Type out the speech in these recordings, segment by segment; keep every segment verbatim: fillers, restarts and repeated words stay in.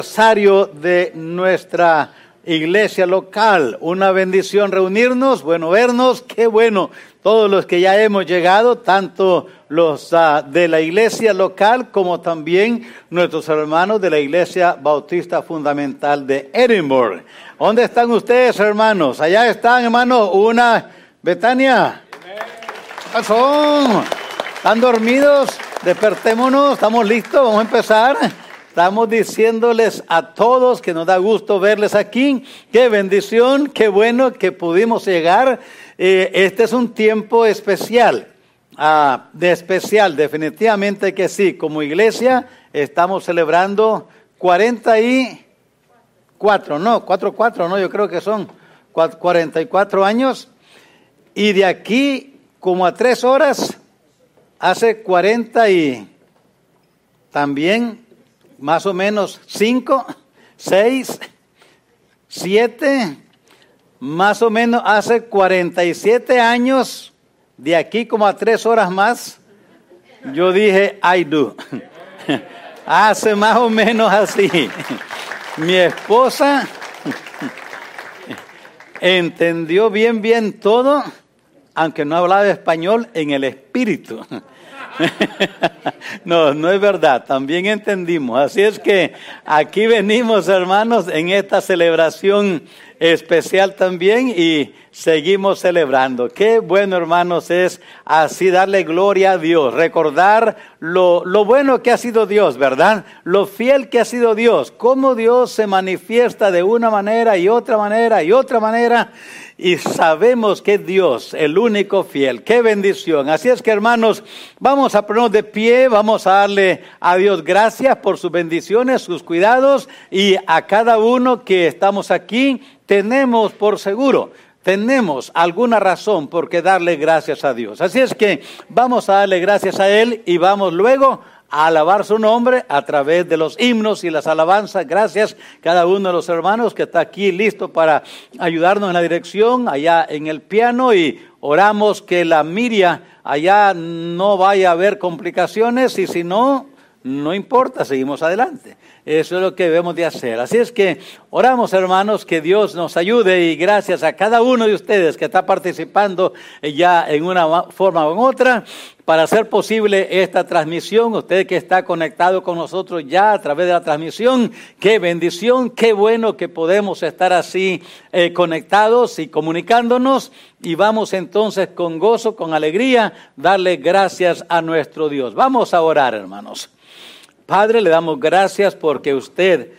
Aniversario de nuestra iglesia local. Una bendición reunirnos, bueno vernos, qué bueno. Todos los que ya hemos llegado, tanto los uh, de la iglesia local como también nuestros hermanos de la iglesia bautista fundamental de Edinburgh. ¿Dónde están ustedes, hermanos? Allá están, hermanos, una Betania. ¿Qué son? ¿Están dormidos? Despertémonos, ¿estamos listos? Vamos a empezar. Estamos diciéndoles a todos que nos da gusto verles aquí. Qué bendición, qué bueno que pudimos llegar. Eh, este es un tiempo especial, ah, de especial, definitivamente que sí. Como iglesia estamos celebrando cuarenta y cuatro, no, cuatro, cuatro, no, yo creo que son cuarenta y cuatro años. Y de aquí como a tres horas, hace cuarenta y también... más o menos cinco, seis, siete, más o menos hace cuarenta y siete años, de aquí como a tres horas más, yo dije, I do. Hace más o menos así. Mi esposa entendió bien, bien todo, aunque no hablaba español, en el espíritu. No, no es verdad, también entendimos. Así es que aquí venimos, hermanos, en esta celebración especial también y seguimos celebrando. Qué bueno, hermanos, es así darle gloria a Dios, recordar lo, lo bueno que ha sido Dios, ¿verdad? Lo fiel que ha sido Dios, cómo Dios se manifiesta de una manera y otra manera y otra manera. Y sabemos que es Dios, el único fiel. ¡Qué bendición! Así es que, hermanos, vamos a ponernos de pie, vamos a darle a Dios gracias por sus bendiciones, sus cuidados. Y a cada uno que estamos aquí, tenemos por seguro, tenemos alguna razón por qué darle gracias a Dios. Así es que vamos a darle gracias a Él y vamos luego a alabar su nombre a través de los himnos y las alabanzas. Gracias cada uno de los hermanos que está aquí listo para ayudarnos en la dirección, allá en el piano, y oramos que la Miria allá no vaya a haber complicaciones, y si no, no importa, seguimos adelante. Eso es lo que debemos de hacer. Así es que oramos, hermanos, que Dios nos ayude, y gracias a cada uno de ustedes que está participando ya en una forma u otra para hacer posible esta transmisión. Usted que está conectado con nosotros ya a través de la transmisión, qué bendición, qué bueno que podemos estar así eh, conectados y comunicándonos, y vamos entonces con gozo, con alegría, darle gracias a nuestro Dios. Vamos a orar, hermanos. Padre, le damos gracias porque usted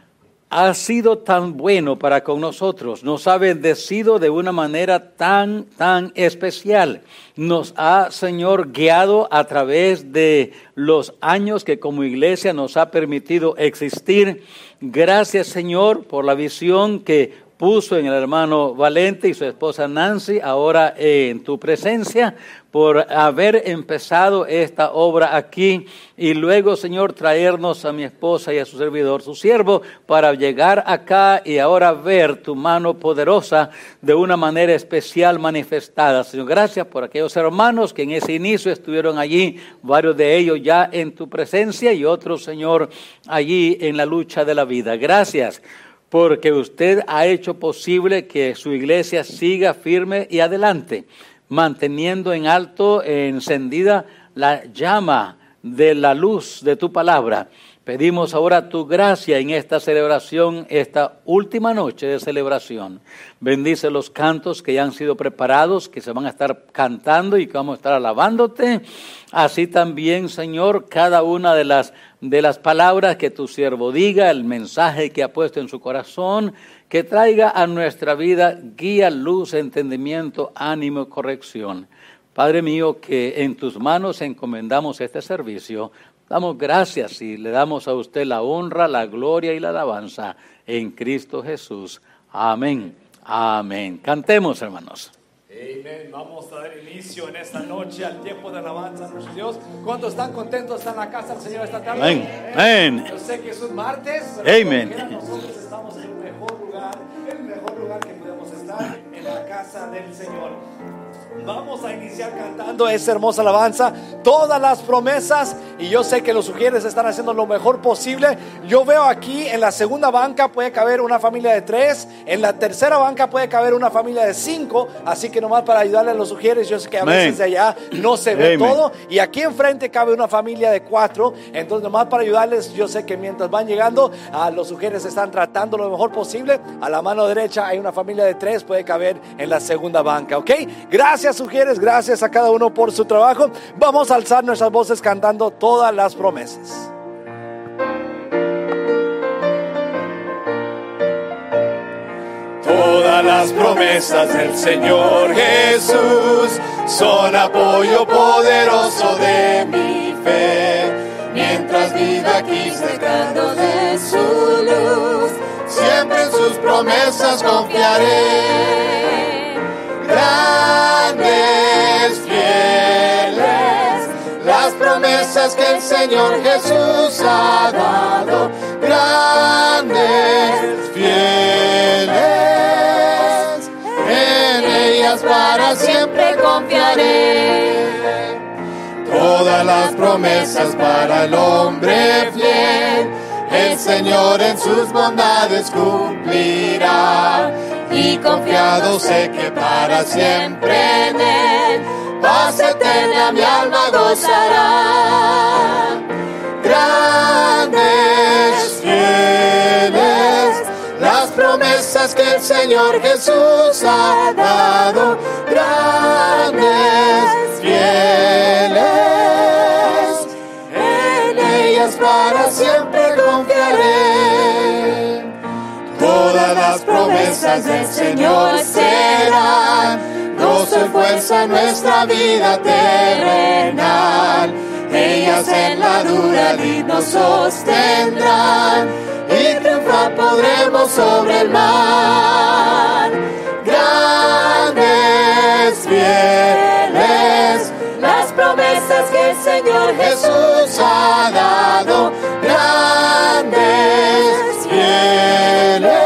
ha sido tan bueno para con nosotros, nos ha bendecido de una manera tan, tan especial. Nos ha, Señor, guiado a través de los años que como iglesia nos ha permitido existir. Gracias, Señor, por la visión que puso en el hermano Valente y su esposa Nancy, ahora en tu presencia, por haber empezado esta obra aquí, y luego, Señor, traernos a mi esposa y a su servidor, su siervo, para llegar acá y ahora ver tu mano poderosa de una manera especial manifestada. Señor, gracias por aquellos hermanos que en ese inicio estuvieron allí, varios de ellos ya en tu presencia y otros, Señor, allí en la lucha de la vida. Gracias porque usted ha hecho posible que su iglesia siga firme y adelante, manteniendo en alto, encendida la llama de la luz de tu palabra. Pedimos ahora tu gracia en esta celebración, esta última noche de celebración. Bendice los cantos que ya han sido preparados, que se van a estar cantando y que vamos a estar alabándote. Así también, Señor, cada una de las, de las palabras que tu siervo diga, el mensaje que ha puesto en su corazón, que traiga a nuestra vida guía, luz, entendimiento, ánimo, corrección. Padre mío, que en tus manos encomendamos este servicio. Damos gracias y le damos a usted la honra, la gloria y la alabanza en Cristo Jesús. Amén. Amén. Cantemos, hermanos. Amén. Vamos a dar inicio en esta noche al tiempo de alabanza a nuestro Dios. ¿Cuántos están contentos? ¿Están en la casa del Señor esta tarde? Amén. Amén. Yo sé que es un martes, pero Amén. nosotros estamos en el mejor lugar, el mejor lugar que podemos estar, en la casa del Señor. Vamos a iniciar cantando esa hermosa alabanza, todas las promesas, y yo sé que los sugieres están haciendo lo mejor posible. Yo veo aquí en la segunda banca puede caber una familia de tres, en la tercera banca puede caber una familia de cinco, así que nomás para ayudarle a los sugieres, yo sé que a Amén. veces de allá no se ve Amén. todo, y aquí enfrente cabe una familia de cuatro, entonces nomás para ayudarles, yo sé que mientras van llegando, a los sugieres están tratando lo mejor posible. A la mano derecha hay una familia de tres, puede caber en la segunda banca, ¿ok? Gracias, sugieres, gracias a cada uno por su trabajo. Vamos a alzar nuestras voces cantando todas las promesas. Todas las promesas del Señor Jesús son apoyo poderoso de mi fe. Mientras viva aquí cercano de su luz, siempre en sus promesas confiaré. Grandes, fieles, las promesas que el Señor Jesús ha dado. Grandes, fieles, en ellas para siempre confiaré. Todas las promesas para el hombre fiel, el Señor en sus bondades cumplirá. Y confiado sé que para siempre en Él, paz eterna mi alma gozará. Grandes, fieles, las promesas que el Señor Jesús ha dado. Grandes, fieles, en ellas para siempre confiaré. Todas las promesas del Señor serán gozo y fuerza en nuestra vida terrenal. Ellas en la dura lid nos sostendrán y triunfar podremos sobre el mar. Grandes, fieles, las promesas que el Señor Jesús ha dado. Grandes, fieles,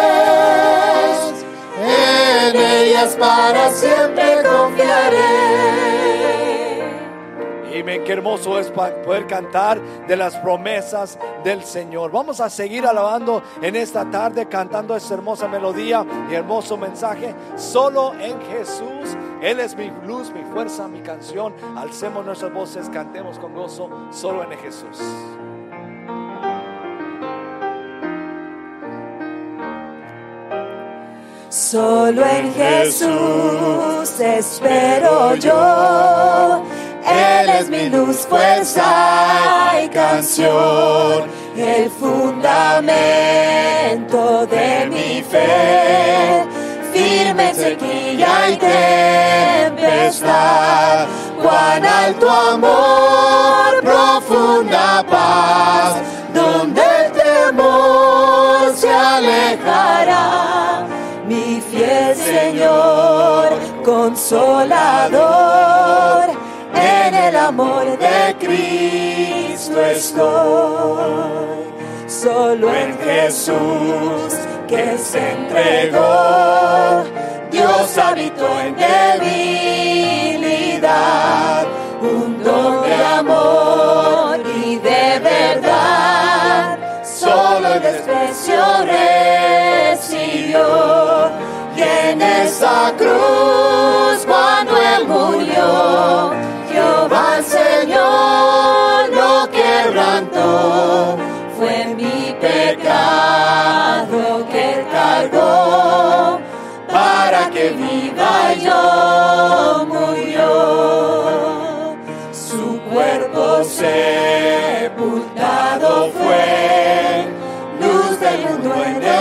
en ellas para siempre confiaré. Amén, qué hermoso es poder cantar de las promesas del Señor. Vamos a seguir alabando en esta tarde, cantando esta hermosa melodía y hermoso mensaje. Solo en Jesús, Él es mi luz, mi fuerza, mi canción. Alcemos nuestras voces, cantemos con gozo, solo en Jesús. Solo en Jesús espero yo. Él es mi luz, fuerza y canción, el fundamento de mi fe, firme en sequía y tempestad. Cuán alto amor, profunda paz, donde el temor se alejará. Mi fiel Señor, consolador, en el amor de Cristo estoy. Solo en Jesús que se entregó, Dios habitó en debilidad, un don de amor y de verdad. Solo el desprecio recibió, y en esa cruz cuando Él murió, Jehová el Señor lo quebrantó. Fue mi pecado que Él cargó, para que viva yo murió. Su cuerpo sepultado fue, luz del mundo en la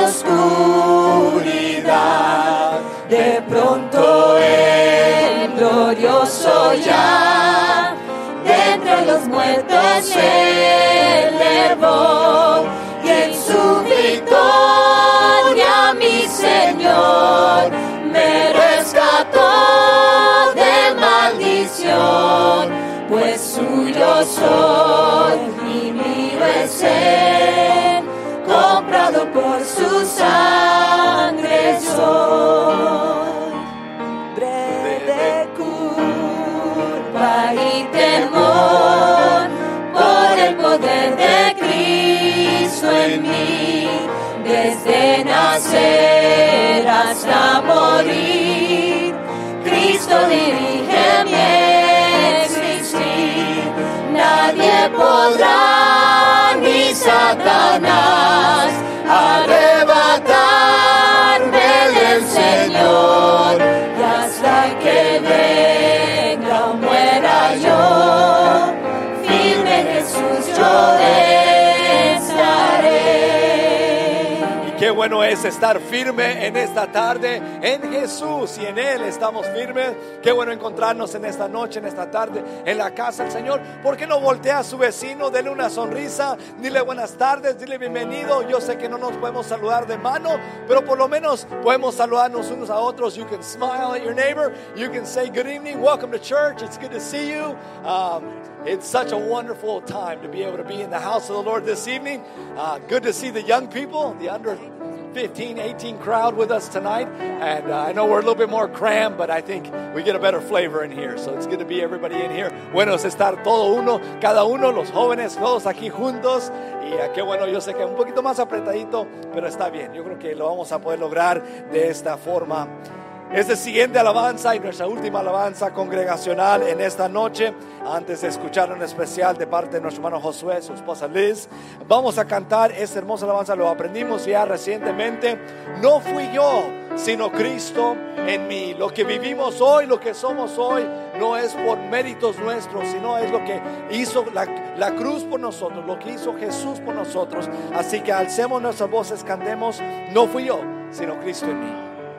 oscuridad. De pronto el glorioso ya, de entre los muertos se elevó, y en su victoria mi Señor me rescató de maldición, pues suyo soy y mío es Él, comprado por su sangre soy. Breve de cruz desde nacer hasta morir, Cristo dirige mi existir. Nadie podrá, ni Satanás, arrebatarme del Señor, y hasta que venga o muera yo, firme en Jesús yo estaré. Qué bueno es estar firme en esta tarde en Jesús, y en Él estamos firmes. Qué bueno encontrarnos en esta noche, en esta tarde, en la casa del Señor. ¿Por qué no voltea a su vecino, dele una sonrisa, dile buenas tardes, dile bienvenido? Yo sé que no nos podemos saludar de mano, pero por lo menos podemos saludarnos unos a otros. You can smile at your neighbor, you can say good evening, welcome to church, it's good to see you. Um, It's such a wonderful time to be able to be in the house of the Lord this evening. Uh, good to see the young people, the under fifteen, eighteen crowd with us tonight. And uh, I know we're a little bit more crammed, but I think we get a better flavor in here. So it's good to be everybody in here. Bueno es estar todo uno, cada uno, los jóvenes, todos aquí juntos. Y uh, qué bueno, yo sé que un poquito más apretadito, pero está bien. Yo creo que lo vamos a poder lograr de esta forma. Es la siguiente alabanza y nuestra última alabanza congregacional en esta noche. Antes de escuchar un especial de parte de nuestro hermano Josué, su esposa Liz, vamos a cantar esta hermosa alabanza. Lo aprendimos ya recientemente. No fui yo, sino Cristo en mí. Lo que vivimos hoy, lo que somos hoy, no es por méritos nuestros, sino es lo que hizo la, la cruz por nosotros, lo que hizo Jesús por nosotros. Así que alcemos nuestras voces, cantemos: no fui yo, sino Cristo en mí.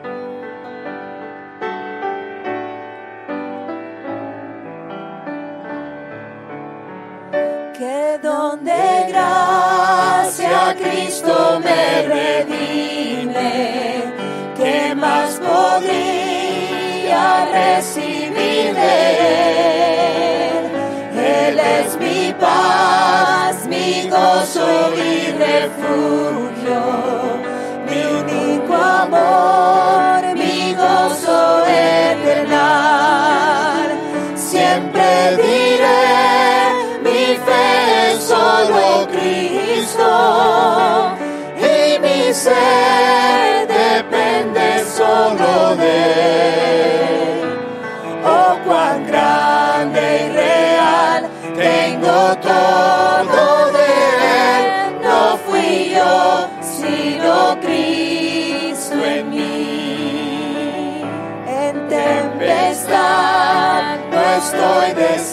Que don de gracia Cristo me redime, ¿qué más podría recibir de Él? Él es mi paz, mi gozo y refugio, mi único amor, mi gozo eterno. Siempre diré, mi fe es solo Cristo, y mi ser depende solo de Él. Oh, cuán grande y real, tengo todo de Él. No fui yo, sino Cristo en mí. En tempestad no estoy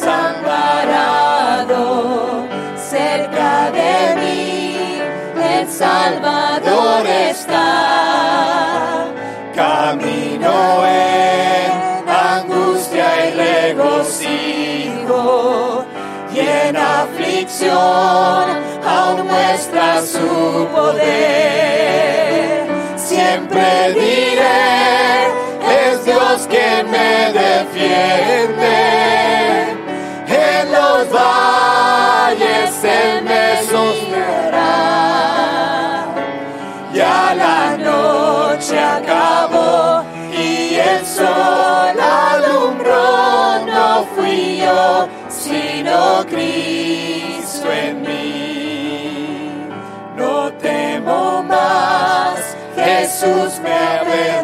desamparado, cerca de mí el Salvador está. Camino en angustia y regocijo, y en aflicción aún muestra su poder. Siempre diré, es Dios quien me defiende. En los valles Él me sostendrá. Ya la noche acabó y el sol alumbró. No fui yo, sino Cristo en mí. No temo más, Jesús me ha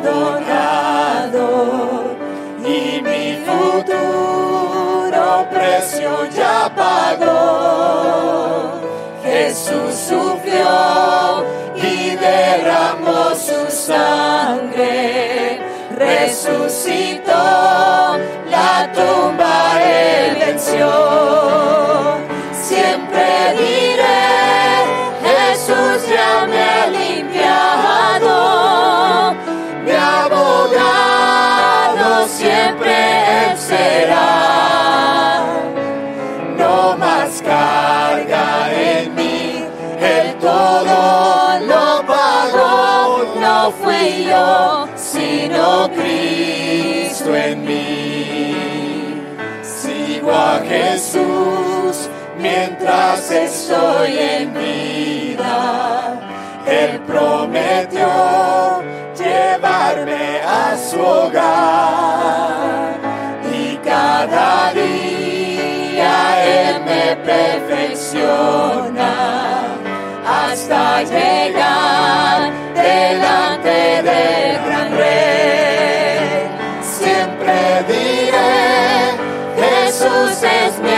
perdonado, y mi futuro precio ya pagó. Jesús sufrió y derramó su sangre, resucitó, la tumba Él venció. Siempre diré, Jesús ya me ha limpiado, mi abogado siempre Él será. No más carga en mí, Él todo lo pagó. No fui yo, sino Cristo en mí. Sigo a Jesús mientras estoy en vida. Él prometió llevarme a su hogar, y cada día Él me perfecciona. hasta llegar delante del gran Rey. Siempre diré, Jesús es mi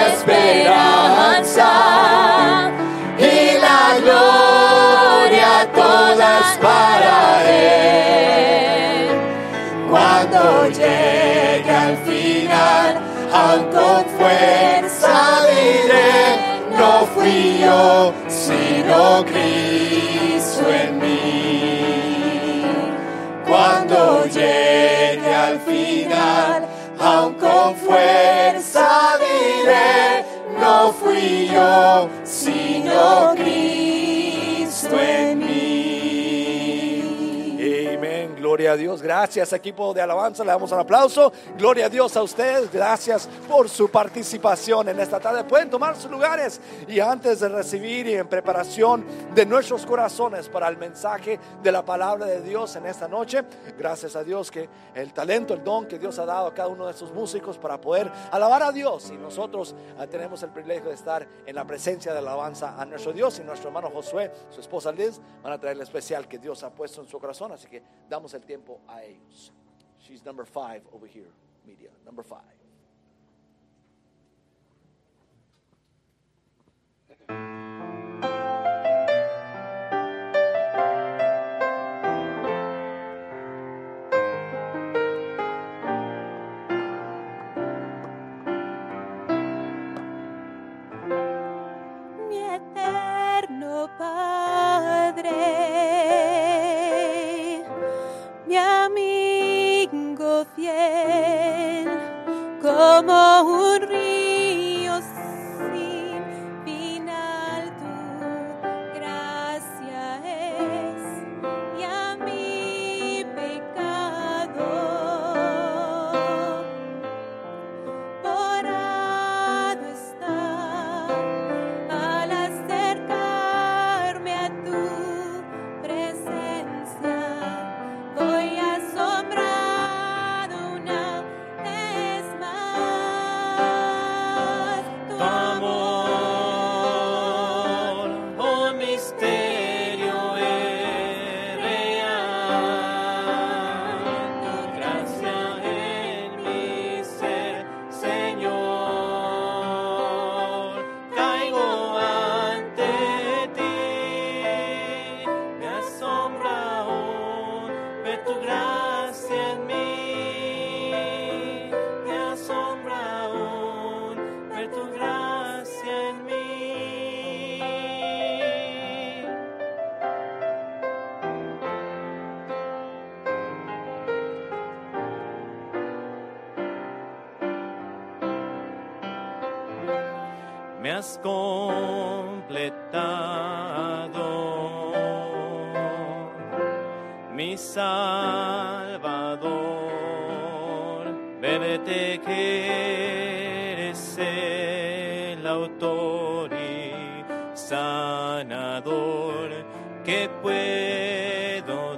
esperanza y la gloria toda es para Él. Cuando llegue al final, aún con fuerza diré, no fui yo, sino Cristo en mí. Cuando llegue al final, aún con fuerza diré, no fui yo, sino Cristo en mí. Amén, gloria a Dios. Gracias, equipo de alabanza, le damos un aplauso. Gloria a Dios a ustedes, gracias por su participación en esta tarde. Pueden tomar sus lugares, y antes de recibir y en preparación de nuestros corazones para el mensaje de la palabra de Dios en esta noche, gracias a Dios que el talento, el don que Dios ha dado a cada uno de sus músicos para poder alabar a Dios, y nosotros uh, tenemos el privilegio de estar en la presencia de alabanza a nuestro Dios, y nuestro hermano Josué, su esposa Liz, van a traer el especial que Dios ha puesto en su corazón, así que damos el tiempo a ellos. She's number five over here, media, number five. Mi eterno Padre, mi amigo fiel, como un río sin final, tu gracia es, y a mi pecado borrado está. Al acercarme a tu presencia, voy asombrado una vez más. Tu amor, oh misterio es real. Tu gracia en mi ser, Señor. Caigo ante ti, me asombra aún ver tu gracia en mí, me asombra aún ver tu gracia en mí. Me has completado, mi Salvador. Verte que eres el autor y sanador, que puedo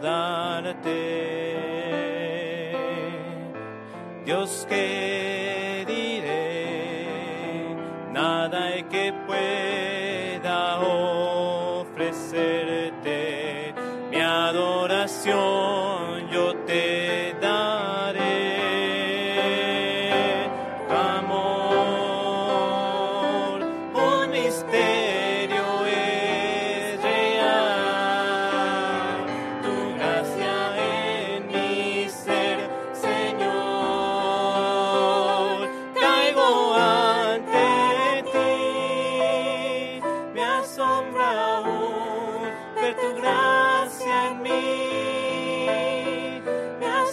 darte, Dios, que diré, nada hay que pueda ofrecerte, mi adoración yo te daré. Tu amor, un misterio es real, tu gracia en mi ser, Señor. Caigo ante ti, me asombra aún ver tu gracia en mí, me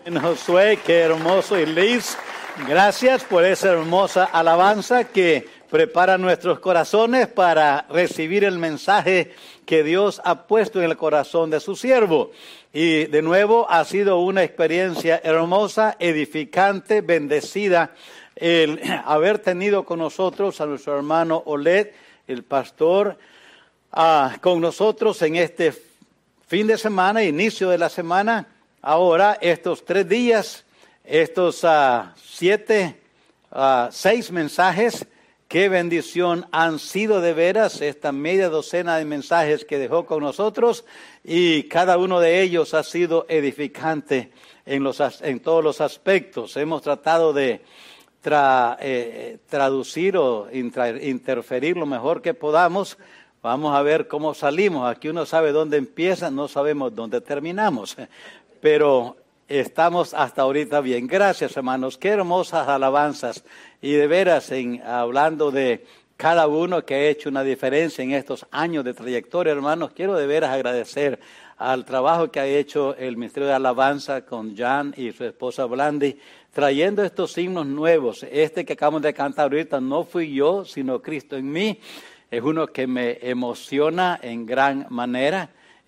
Josué, qué hermoso. Y Liz, gracias por esa hermosa alabanza que prepara nuestros corazones para recibir el mensaje que Dios ha puesto en el corazón de su siervo. Y de nuevo ha sido una experiencia hermosa, edificante, bendecida, el haber tenido con nosotros a nuestro hermano Oled, el pastor, uh, con nosotros en este fin de semana, inicio de la semana. Ahora, estos tres días, estos uh, siete, uh, seis mensajes, qué bendición han sido de veras, esta media docena de mensajes que dejó con nosotros, y cada uno de ellos ha sido edificante en, los, en todos los aspectos. Hemos tratado de tra, eh, traducir o intra, interferir lo mejor que podamos. Vamos a ver cómo salimos. Aquí uno sabe dónde empieza, no sabemos dónde terminamos. Pero estamos hasta ahorita bien. Gracias, hermanos. Qué hermosas alabanzas. Y de veras, en, hablando de cada uno que ha hecho una diferencia en estos años de trayectoria, hermanos, quiero de veras agradecer al trabajo que ha hecho el Ministerio de Alabanza con Jan y su esposa Blandy, trayendo estos himnos nuevos. Este que acabamos de cantar ahorita no fui yo, sino Cristo en mí. Es uno que me emociona en gran manera.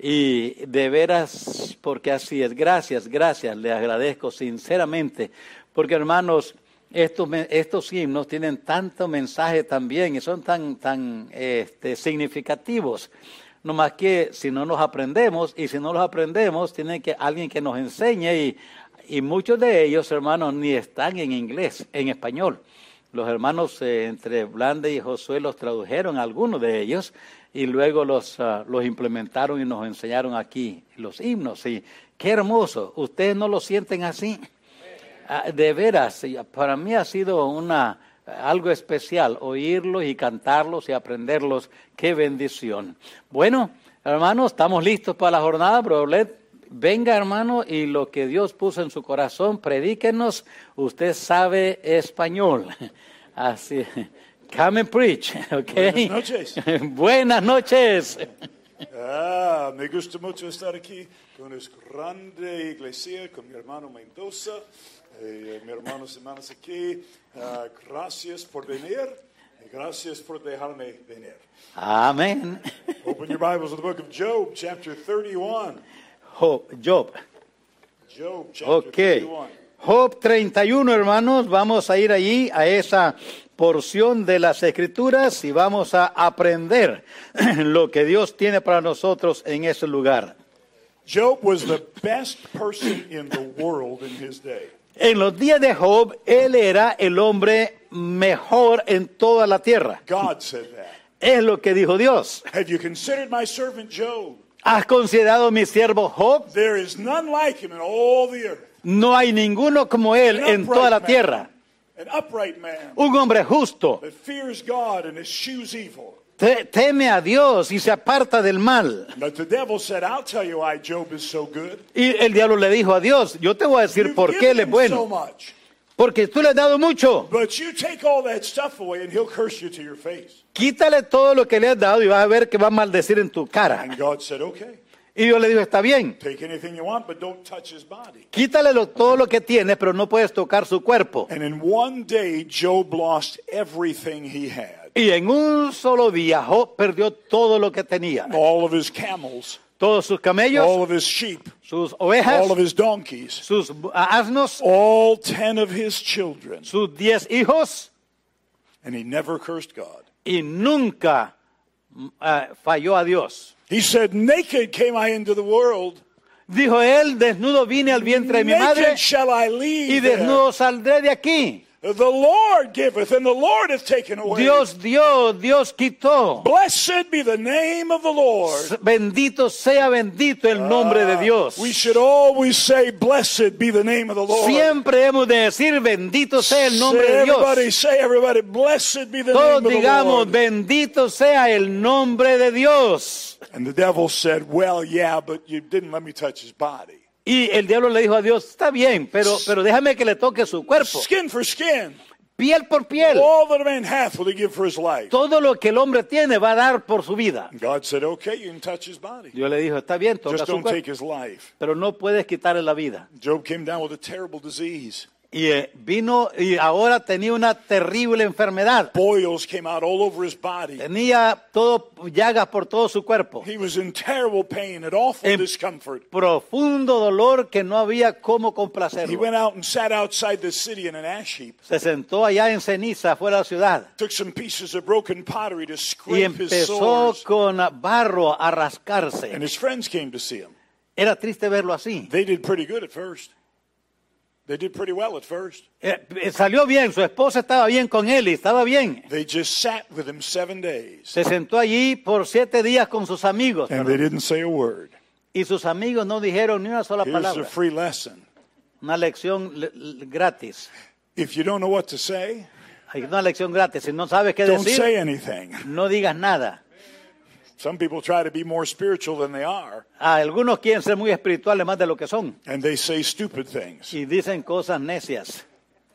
Y de veras, porque así es, gracias, gracias, le agradezco sinceramente, porque hermanos, estos, estos himnos tienen tanto mensaje también y son tan, tan este, significativos, no más que si no los aprendemos, y si no los aprendemos, tiene que alguien que nos enseñe, y, y muchos de ellos, hermanos, ni están en inglés, en español. Los hermanos eh, entre Blande y Josué los tradujeron, algunos de ellos, y luego los, uh, los implementaron y nos enseñaron aquí los himnos. Y qué hermoso. ¿Ustedes no lo sienten así? Uh, de veras, para mí ha sido una, algo especial oírlos y cantarlos y aprenderlos. Qué bendición. Bueno, hermanos, estamos listos para la jornada. Brother, venga, hermano, y lo que Dios puso en su corazón, predíquenos. Usted sabe español. Así. Come and preach, okay? Buenas noches. Buenas noches. Ah, me gusta mucho estar aquí con esta grande iglesia, con mi hermano Mendoza, eh, mi hermanos y hermanas aquí. Uh, gracias por venir y gracias por dejarme venir. Amén. Open your Bibles to the book of Job, chapter thirty-one. Job. Job. Job, chapter Okay. thirty-one. Job treinta y uno, hermanos, vamos a ir allí a esa porción de las Escrituras y vamos a aprender lo que Dios tiene para nosotros en ese lugar. Job was the best person in the world in his day. En los días de Job, él era el hombre mejor en toda la tierra. God said that. Es lo que dijo Dios. Have you considered my servant Job? ¿Has considerado mi siervo Job? There is none like him in all the earth. No hay ninguno como él An en upright toda la man, tierra. An upright man Un hombre justo, that fears God and eschews evil. te- teme a Dios y se aparta del mal. But the devil said, I'll tell you why Job is so good. Y el diablo le dijo a Dios, yo te voy a decir You've por qué given él es him so bueno. much. Porque tú le has dado mucho. But you take all that stuff away and he'll curse you to your face. Quítale todo lo que le has dado y vas a ver que va a maldecir en tu cara. And God said, okay, Y Dios le dijo, está bien, take anything you want, but don't touch his body. quítale lo- todo lo que tienes, pero no puedes tocar su cuerpo. And in one day, Job lost everything he had. Y en un solo día Job perdió todo lo que tenía. All of his camels, Todos sus camellos, all of his sheep, sus ovejas, all of his donkeys, sus asnos, all ten of his children. sus diez hijos, And he never cursed God. y nunca uh, falló a Dios. He said, naked came I into the world. Dijo él, desnudo vine al vientre de mi madre Naked shall I y leave there. desnudo saldré de aquí. The Lord giveth, and the Lord hath taken away. Dios dio, Dios quitó. Blessed be the name of the Lord. Bendito sea bendito el nombre de Dios. We should always say, blessed be the name of the Lord. Siempre hemos de decir, bendito sea el nombre Say, de everybody, Dios. say everybody, blessed be the Todos name of the digamos, Lord. bendito sea el nombre de Dios. And the devil said, well, yeah, but you didn't let me touch his body. Y el diablo le dijo a Dios, está bien, pero, pero déjame que le toque su cuerpo. Skin for skin. piel por piel. All that a man hath will he give for his life. Todo lo que el hombre tiene va a dar por su vida. God said, okay, you can touch his body. Dios le dijo, está bien, toca Just su don't take cuerpo, his life. pero no puedes quitarle la vida. Job came down with a terrible disease. Y eh, vino y ahora tenía una terrible enfermedad. Boils came out all over his body. Tenía todo llagas por todo su cuerpo. He was in terrible pain and awful En discomfort. profundo dolor que no había cómo He complacerlo. went out and sat outside the city in an ash heap. Se sentó allá en ceniza, fuera de la ciudad. Took some pieces of broken pottery to Y scrape his empezó sores. con barro a And rascarse. his friends came to see him. Era triste verlo así. They did pretty good at first. They did pretty well at first. Eh, eh, salió bien, su esposa estaba bien con él y estaba bien. They just sat with him seven days. Se sentó allí por siete días con sus amigos. And they didn't say a word. Y sus amigos no dijeron ni una sola Here's a palabra. free lesson. Una lección le- le- gratis. If you don't know what to say, Hay una lección gratis. Si no sabes qué don't decir, say anything. no digas nada. Some people try to be more spiritual than they are, Ah, algunos quieren ser muy espirituales más de lo que son. and they say stupid things. Y dicen cosas necias.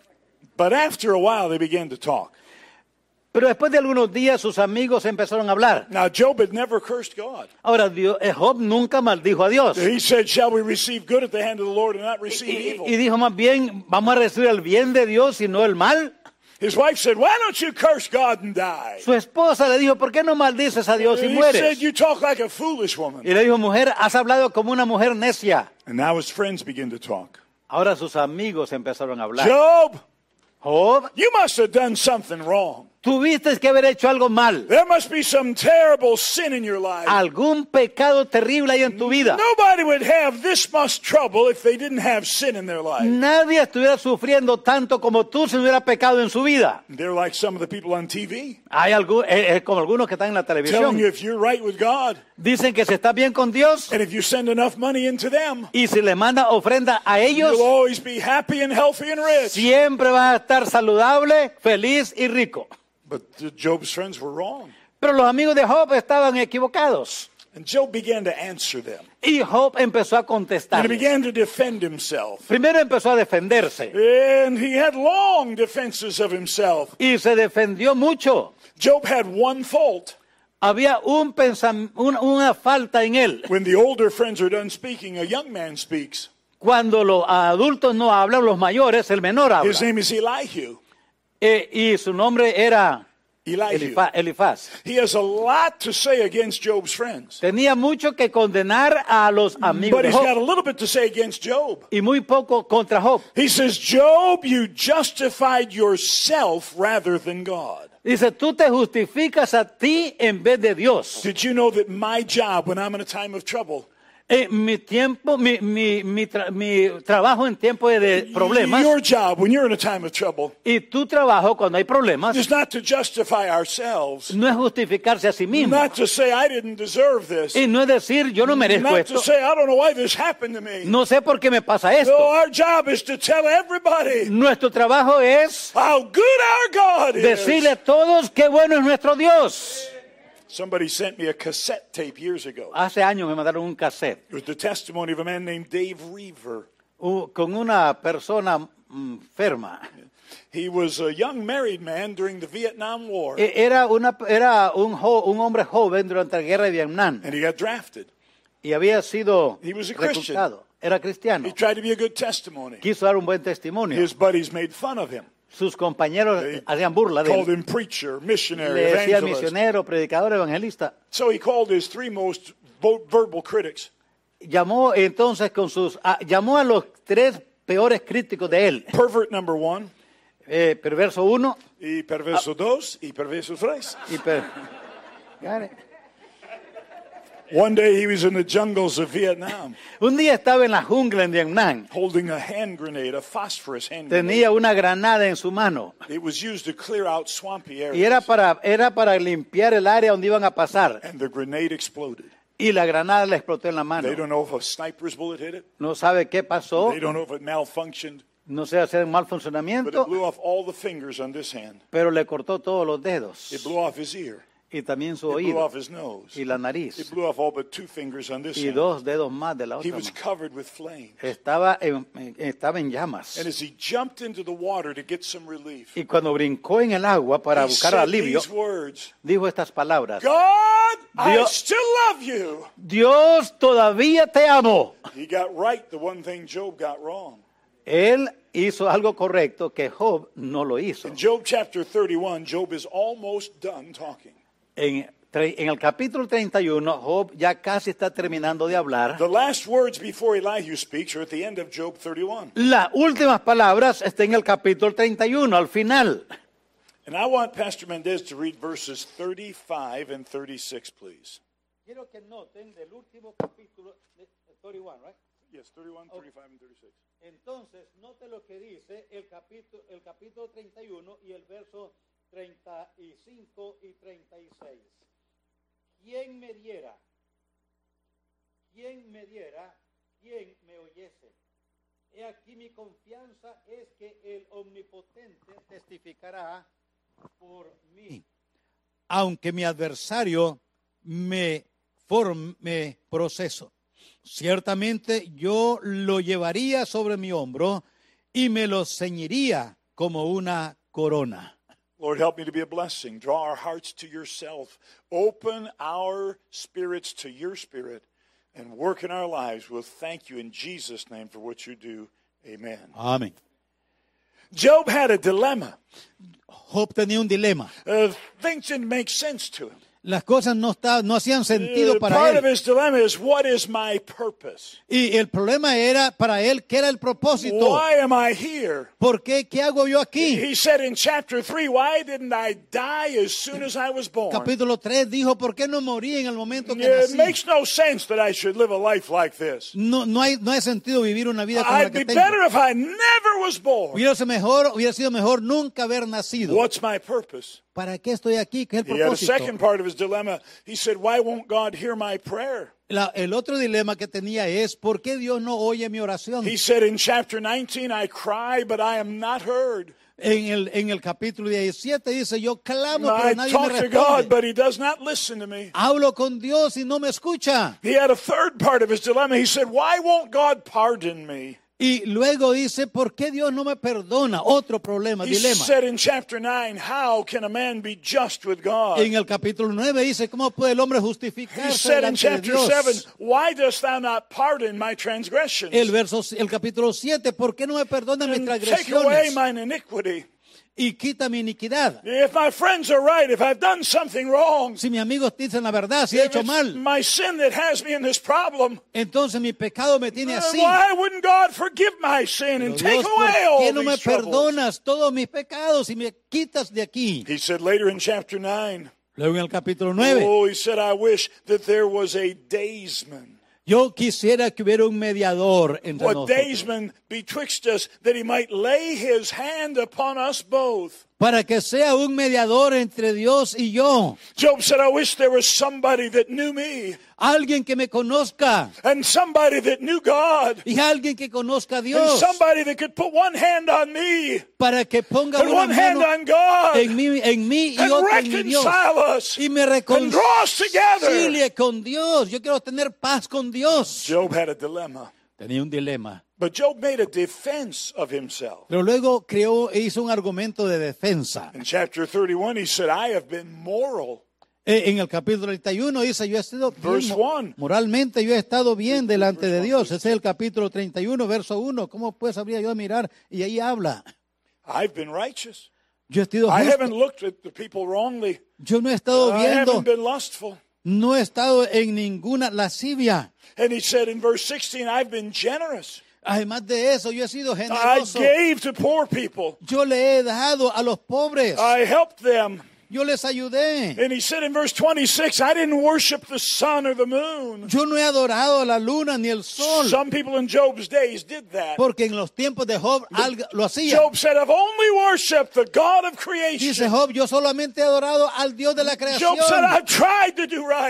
But after a while, they began to talk. Pero después de algunos días sus amigos empezaron a hablar. Now, Job had never cursed God. Ahora, Dios, eh, Job nunca maldijo a Dios. He said, shall we receive good at the hand of the Lord and not receive Y, evil? y dijo más bien, vamos a recibir el bien de Dios y no el mal. His wife said, why don't you curse God and die? Su esposa le dijo, ¿por qué no maldices a Dios y He said, mueres? you talk like a foolish woman. Y le dijo, mujer, has hablado como una mujer necia. And now his friends begin to talk. Ahora sus amigos empezaron a hablar. Job, Job, you must have done something wrong. tuviste que haber hecho algo mal. There must be some terrible sin in your life. Algún pecado terrible hay en tu vida. Nobody would have this much trouble if they didn't have sin in their life. Nadie estuviera sufriendo tanto como tú si no hubiera pecado en su vida. They're like some of the people on T V Hay algún, eh, eh, como algunos que están en la telling televisión. you if you're right with God Dicen que si está bien con Dios and if you send enough money into them, y si le manda ofrenda a ellos, you'll always be happy and healthy and rich. siempre vas a estar saludable, feliz y rico. But uh, Job's friends were wrong. Pero los amigos de Job estaban equivocados. And Job began to answer them. Y Job empezó a And he contestar. began to defend himself. Primero empezó a defenderse And he had long defenses of himself. y se defendió mucho. Job had one fault. Había un pensam- una, una falta en él. When the older friends are done speaking, a young man speaks. Cuando los adultos no hablan, los mayores, el menor habla. His name is Elihu. Eh, y su nombre era Elihu. Elifa- Elifaz. He has a lot to say against Job's friends. Tenía mucho que condenar a los amigos But de he's got a Job little bit to say against Job. y muy poco contra Job. He says, Job, you justified yourself rather than God. Dice, tú te justificas a ti en vez de Dios. Did you know that my job when I'm in a time of trouble, Eh, mi tiempo, mi, mi, mi, tra- mi trabajo en tiempo de, de problemas your job when you're in a time of trouble y tu trabajo cuando hay problemas is not to justify ourselves, no es justificarse a sí mismo. not to say I didn't deserve this, Y no es decir, yo no merezco not to esto. say I don't know why this happened to me. No sé por qué me pasa No, esto. our job is to tell everybody Nuestro trabajo es how good our God is. decirle a todos qué bueno es nuestro Dios. Somebody sent me a cassette tape years ago. Hace años me mandaron un cassette It was the testimony of a man named Dave Reaver. uh, con una persona mm, enferma. He was a young married man during the Vietnam War, E- Era, una, era un, jo- un hombre joven durante la guerra de Vietnam and he got drafted. y había sido He was a Christian. reclutado. Era cristiano. He tried to be a good testimony. Quiso dar un buen testimonio. His buddies made fun of him, Sus compañeros They hacían burla de called él. him preacher, missionary, Le decía evangelist. misionero, predicador, evangelista. So he called his three most vo- verbal critics. Llamó entonces con sus, a- llamó a los tres peores críticos de él. Pervert number one, Eh, perverso uno y perverso dos, y perverso tres. y per- Got it. One day he was in the jungles of Vietnam Un día estaba en la jungla en Vietnam. holding a hand grenade, a phosphorus hand grenade. Tenía una granada en su mano It was used to clear out swampy y era areas. para, era para limpiar el área donde iban a pasar. And the grenade exploded. Y la granada le explotó en la mano. They don't know if a sniper's bullet hit it. No sabe qué pasó, They don't know if it malfunctioned. no sé hacer mal But it funcionamiento, blew off all the fingers on this hand. pero le cortó todos los dedos. It blew off his ear. y también su It blew oído off his nose. y la It nariz blew off all but two fingers on this y hand. dos dedos más de la He otra was mano. covered with flames. Estaba en, estaba en llamas. And as he jumped into the water to get some relief, Y cuando brincó en el agua para he buscar said alivio, these words, dijo estas palabras: God, I Dios- still love you. Dios, todavía te amo. He got right the one thing Job got wrong. Él hizo algo correcto que Job no lo hizo. In Job chapter thirty-one, Job is almost done talking. En, tre- en el capítulo treinta y uno, Job ya casi está terminando de hablar. The last words before Elihu speaks are at the end of Job thirty-one. Las últimas palabras están en el capítulo treinta y uno, al final. And I want Pastor Mendez to read verses thirty-five and thirty-six, please. Quiero que noten del último capítulo, treinta y uno, right? Yes, thirty-one, thirty-five, and thirty-six. Entonces, note lo que dice el capítulo, el capítulo treinta y uno y el verso treinta y cinco y treinta y seis. ¿Quién me diera? ¿Quién me diera? ¿Quién me oyese? He aquí mi confianza es que el Omnipotente testificará por mí. Aunque mi adversario me forme proceso. Ciertamente yo lo llevaría sobre mi hombro y me lo ceñiría como una corona. Lord, help me to be a blessing. Draw our hearts to yourself. Open our spirits to your spirit and work in our lives. We'll thank you in Jesus' name for what you do. Amen. Amén. Job had a dilemma. Job tenía un dilema. Uh, things didn't make sense to him. Las cosas no, está, no hacían sentido Uh, para part of él. his dilemma is, what is my purpose? Y el problema era para él, ¿qué era el propósito? Why am I here? ¿Por qué? ¿Qué hago yo aquí? He said in chapter three, why didn't I die as soon as I was born? Capítulo tres dijo, ¿por qué no morí en el momento que It nací? makes no sense that I should live a life like this. No, no, hay, no hay sentido vivir una vida como la I'd que be tengo. better if I never was born. Hubiera sido mejor, hubiera sido mejor nunca haber nacido. What's my purpose? ¿Para qué estoy aquí? ¿Qué es el He had a propósito? second part of his dilemma. He said, why won't God hear my prayer? La- el otro dilema que tenía es, ¿por qué Dios no oye mi oración? He said in chapter nineteen, I cry, but I am not heard. En el, en el capítulo diecisiete dice, yo clamo, I pero nadie me talk to God, responde. but he does not listen to me. Hablo con Dios y no me escucha. He had a third part of his dilemma. He said, why won't God pardon me? Y luego dice, ¿por qué Dios no me perdona? Otro problema, He dilema. said in chapter nine, how can a man be just with God? En el capítulo nueve dice, ¿cómo puede el hombre He justificarse said in delante de chapter Dios? seven, why dost thou not pardon my transgressions? El verso, el capítulo siete, ¿por qué no me perdona mis And take away transgresiones? mine iniquity. Y quita mi iniquidad. If my friends are right, if I've done something wrong, Si mis amigos dicen la verdad, si he if hecho it's mal, my sin that has me in this problem, entonces mi pecado me tiene uh, así. why wouldn't God forgive my sin Pero and take Dios, ¿por away qué all no me these troubles? perdonas todos mis pecados y me quitas de aquí? He said later in chapter nine, Luego en el capítulo nueve, oh, he said, I wish that there was a daysman. yo quisiera que hubiera un mediador entre What nosotros, daysman betwixt us, that he might lay his hand upon us both. para que sea un mediador entre Dios y yo. Job said, I wish there was somebody that knew me Alguien que me conozca and somebody that knew God y alguien que conozca a and Dios, somebody that could put one hand on me para que ponga and una one hand mano on God en mí, en mí y and otra en mi Dios. reconcile us Y me and draw us together. reconcilie con Dios. Yo quiero tener paz con Dios. Job had a dilemma, Tenía un dilema. but Job made a defense of himself. Pero luego creó e hizo un argumento de defensa. In chapter thirty-one, he said, I have been moral. Eh, En el capítulo treinta y uno dice, yo he sido bien, Verse mo- one. moralmente yo he estado bien delante de verse Dios. one, Ese es el capítulo treinta y uno, verso uno. ¿Cómo pues habría yo de mirar? Y ahí habla. I've been righteous. Yo he sido I justo. haven't looked at the people wrongly. Yo no he estado I viendo, haven't been lustful. no he estado en ninguna lascivia. And he said in verse sixteen, I've been generous. Además de eso, yo he sido I generoso. gave to poor people. Yo le he dado a los pobres. I helped them. Yo les ayudé. And he said in verse twenty-six, I didn't worship the sun or the moon. Yo no he adorado a la luna ni el sol. Some people in Job's days did that. Porque en los tiempos de Job algo lo hacía. Job said, I've only worshiped the God of creation. Dice Job, yo solamente he adorado al Dios de la creación. Job said, I've tried to do right.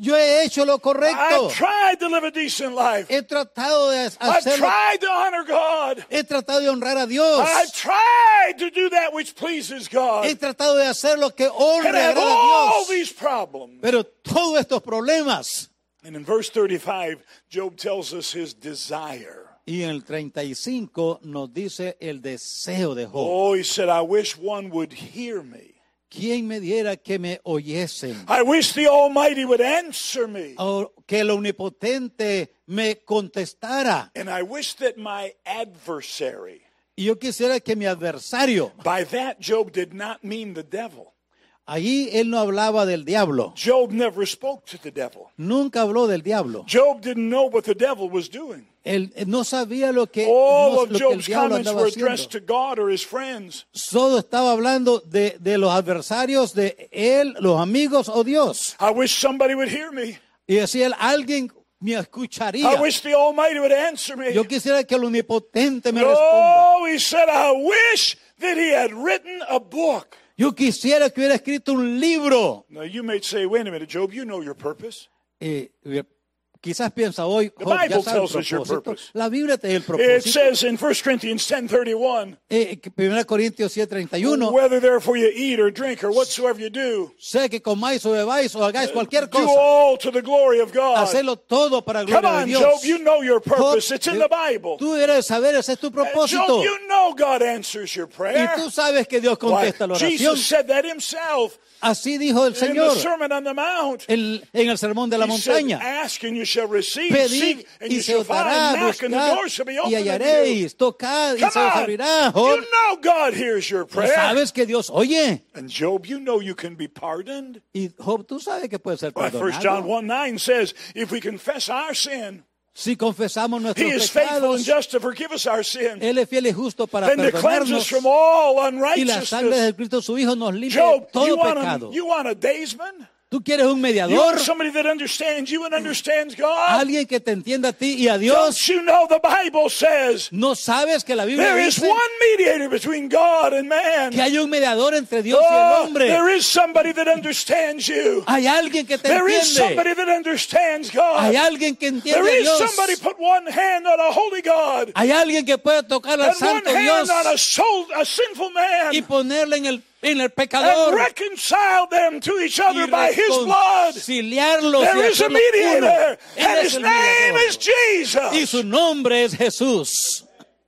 Yo he hecho lo correcto. I've tried to live a decent life. He tratado de I've hacerlo. tried to honor God. He tratado de honrar a Dios. I've tried to do that which pleases God. He tratado de hacer lo que honra And y I have agrada a all Dios. these problems. Pero todos estos problemas. And in verse thirty-five, Job tells us his desire. Y en el treinta y cinco nos dice el deseo de Job. Oh, he said, I wish one would hear me. ¿Quién me diera que me oyesen? I wish the Almighty would answer me. O que el omnipotente me contestara. And I wish that my adversary, Y yo quisiera que mi adversario, by that Job did not mean the devil. allí él no hablaba del diablo. Job never spoke to the devil. Nunca habló del diablo. Job didn't know what the devil was doing. Él no sabía lo que, All no- of lo que el Job's diablo comments andaba were addressed haciendo. to God or his friends. Solo estaba hablando de, de los adversarios de él, los amigos o Dios. I wish somebody would hear me. Y decía él, alguien me escucharía. I wish the Almighty would answer me. Yo quisiera que el omnipotente me responda. No, he said, I wish that he had written a book. Yo quisiera que hubiera escrito un libro. Now, you may say, wait a minute, Job, you know your purpose. Eh, eh, quizás piensa hoy, The Job, ya Bible sabe el tells us your propósito. purpose. La Biblia te da el It propósito. says in First Corinthians ten thirty-one, Eh, que primera Corintios siete treinta y uno. whether therefore you eat or drink or whatsoever you do, Sé que comáis o bebáis o hagáis cualquier do cosa. all to the glory of God. Hacelo todo para Come gloria de on, Dios. Job, you know your purpose. Job, It's in the Bible. Tú eres saber, ese es tu And propósito. Job, you know God answers your Y prayer. tú sabes que Dios Why, contesta la oración. Jesus said that himself Así dijo el in the Señor Sermon on the Mount. en, en el sermón de la He said, montaña. ask and you shall receive, Pedid seek and y you se shall os find, dará, knock and the buscad door shall be y opened unto you. hallaréis, tocad y Come se os on, abrirá. Job, you know God hears your tú prayer. sabes que Dios oye. And Job, you know you can be pardoned. Y Job, tú sabes que puede ser Why, First John perdonado. one nine says, if we confess our sin, Si confesamos he nuestros is faithful and pecados, just to forgive us our sin Él es fiel y justo para and to cleanse us perdonarnos. from all Y la sangre de unrighteousness. Cristo su Hijo nos limpia de Job, you todo want, pecado. a, you want a daysman? Tú quieres un You mediador, want somebody that understands you and understands God? alguien que te entienda a ti y a Don't Dios. you know the Bible says No sabes que la Biblia there is dice one mediator between God and man? que hay un mediador entre Dios y el Oh, hombre. there is somebody that understands you. Hay alguien que te There is entiende. somebody that understands God. Hay alguien que entiende There a is Dios. somebody put one hand on a holy God Hay alguien que puede tocar al and one santo hand Dios on a, soul, a sinful man y ponerle en el, en el and pecador reconcile them to each y other by his blood. reconciliarlos y There is a hacerlos uno. mediator, Él and es his el name mediador. is Jesus. Y su nombre es Jesús.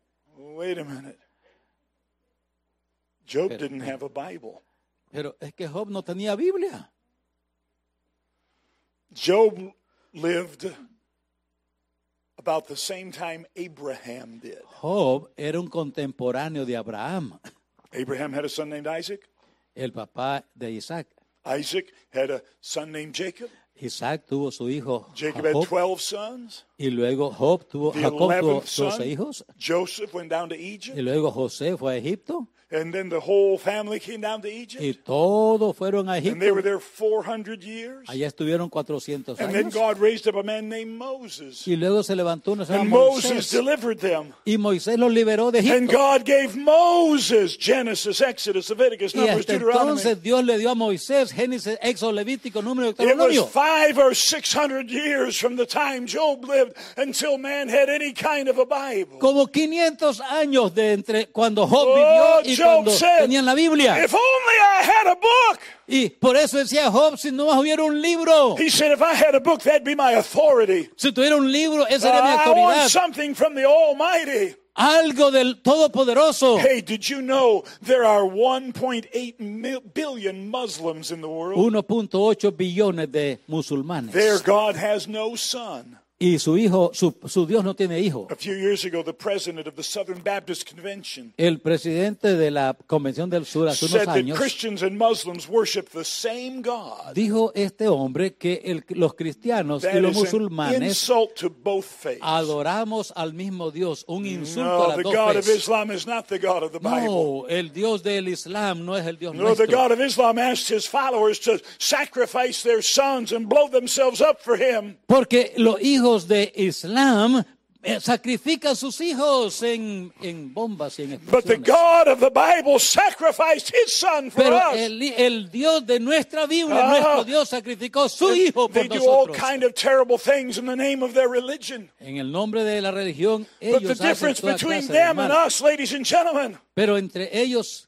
Wait a minute. Job didn't have a Bible. Pero es que Job no tenía Biblia. Job lived about the same time Abraham did. Job era un contemporáneo de Abraham, Abraham had a son named Isaac. el papá de Isaac. Isaac had a son named Jacob. Isaac tuvo su hijo Jacob had Jacob twelve sons. y luego Job tuvo, The Jacob tuvo eleventh doce son, hijos Joseph, went down to y Egypt. luego José fue a Egipto And then the whole family came down to Egypt. y todos fueron a And they were Egipto. there four hundred years. Allá estuvieron cuatrocientos And then años God raised up a man named Moses. y luego se levantó uno que se And llama Moses Moisés delivered them. y Moisés los liberó de And Egipto. God gave Moses Genesis, Exodus, Leviticus, Y Numbers, hasta Deuteronomy. entonces Dios le dio a Moisés Génesis, Éxodo, Levítico, Número, It was Deuteronomio. five or six hundred years from the time Job lived until man had any kind of a Bible. Como quinientos años de entre cuando Job Oh, vivió y Job cuando said, tenían la Biblia. if only I had a book. Y por eso decía Job, si no hubiera un libro, He said, if I had a book, that'd be my authority. si tuviera un libro, esa sería mi I want autoridad. something from the Almighty. Algo del Todopoderoso. Hey, did you know there are one point eight mil- billion Muslims in the world? uno punto ocho billones de musulmanes. Their God has no son. Y su hijo, su, su Dios no tiene hijo. A few years ago, the president of the Southern Baptist Convention El presidente de la Convención del Sur hace said unos that años Christians and Muslims worship the same God. dijo este hombre que el- los cristianos y That los is an musulmanes insult to both faiths. adoramos al mismo Dios, un insulto a No, las the dos God of fe. Islam is not the God of the Bible. No, el Dios del Islam no es el Dios No, the nuestro. God of Islam asked his followers to sacrifice their sons and blow themselves up for him. Porque los hijos de Islam eh, sacrifican sus hijos en, en bombas y en But the explosiones. God of the Bible sacrificed his son for Pero us. el, el Dios de nuestra Biblia, Ah. nuestro Dios, sacrificó su hijo They por do all nosotros. kind of terrible things in the name of their religion. En el nombre de la religión, But the ellos hacen difference toda between clase de them and mal. us, ladies and gentlemen, Pero entre ellos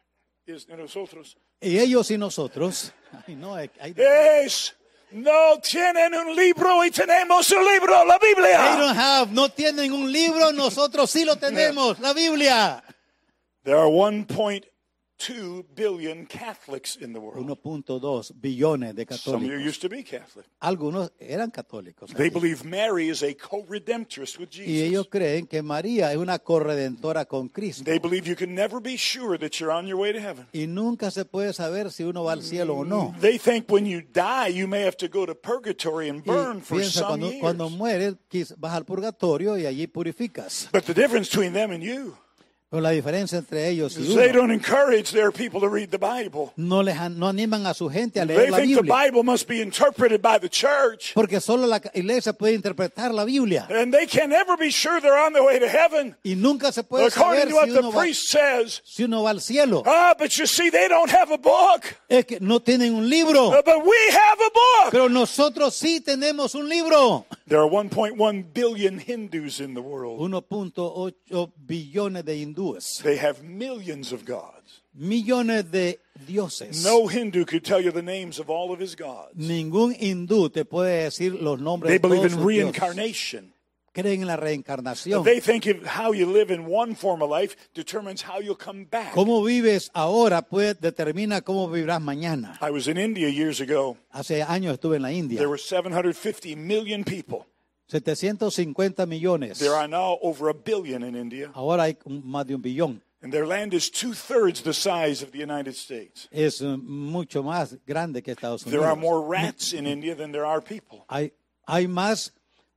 is en nosotros. y ellos y nosotros, ay, no, hay, hay- Es no tienen un libro y tenemos un libro, la They Biblia. don't have, no tienen un libro, nosotros sí lo tenemos, la Biblia. There are one point two billion Catholics in the world. uno punto dos billones de Some of you católicos. used to be Catholic. Algunos eran católicos. They aquí. believe Mary is a co-redemptress with Y ellos Jesus. creen que María es una corredentora con Cristo. They believe you can never be sure that you're on your way to heaven. Y nunca se puede saber si uno va al cielo o no. They think when you die, you may have to go to purgatory and Y burn for piensa, some cuando, cuando years. mueres, quiz- vas al purgatorio y allí purificas. But the difference between them and you Pero la diferencia entre ellos y is they uno, don't encourage their people to read the Bible. no, les, an- no animan a su gente a They leer la think the Biblia. Bible must be interpreted by the church. Porque solo la iglesia puede interpretar la Biblia. And they can never be sure they're on their way to heaven. Y nunca se puede According saber to what si the uno, va, priest says. si uno va al cielo. Ah, but you see, they don't have a book. Es que no tienen un libro. Uh, But we have a book. Pero nosotros sí tenemos un libro. There are one point one billion Hindus in the world. uno punto ocho billones de hindúes. They have millions of gods. Millones de dioses. No Hindu could tell you the names of all of his gods. Ningún hindú te puede decir los nombres They de todos believe in sus dioses. reincarnation. Creen en la reencarnación. They think if how you live in one form of life determines how you'll come back. Cómo vives ahora puede determina cómo vivirás mañana. I was in India years ago. Hace años estuve en la India. There were seven hundred fifty million people. setecientos cincuenta millones. There are now over a billion in India. Ahora hay un- más de un billón. And their land is two-thirds the size of the United States. Es eh, mucho más grande que Estados There are Unidos. more rats in India than there are people. Hay, hay más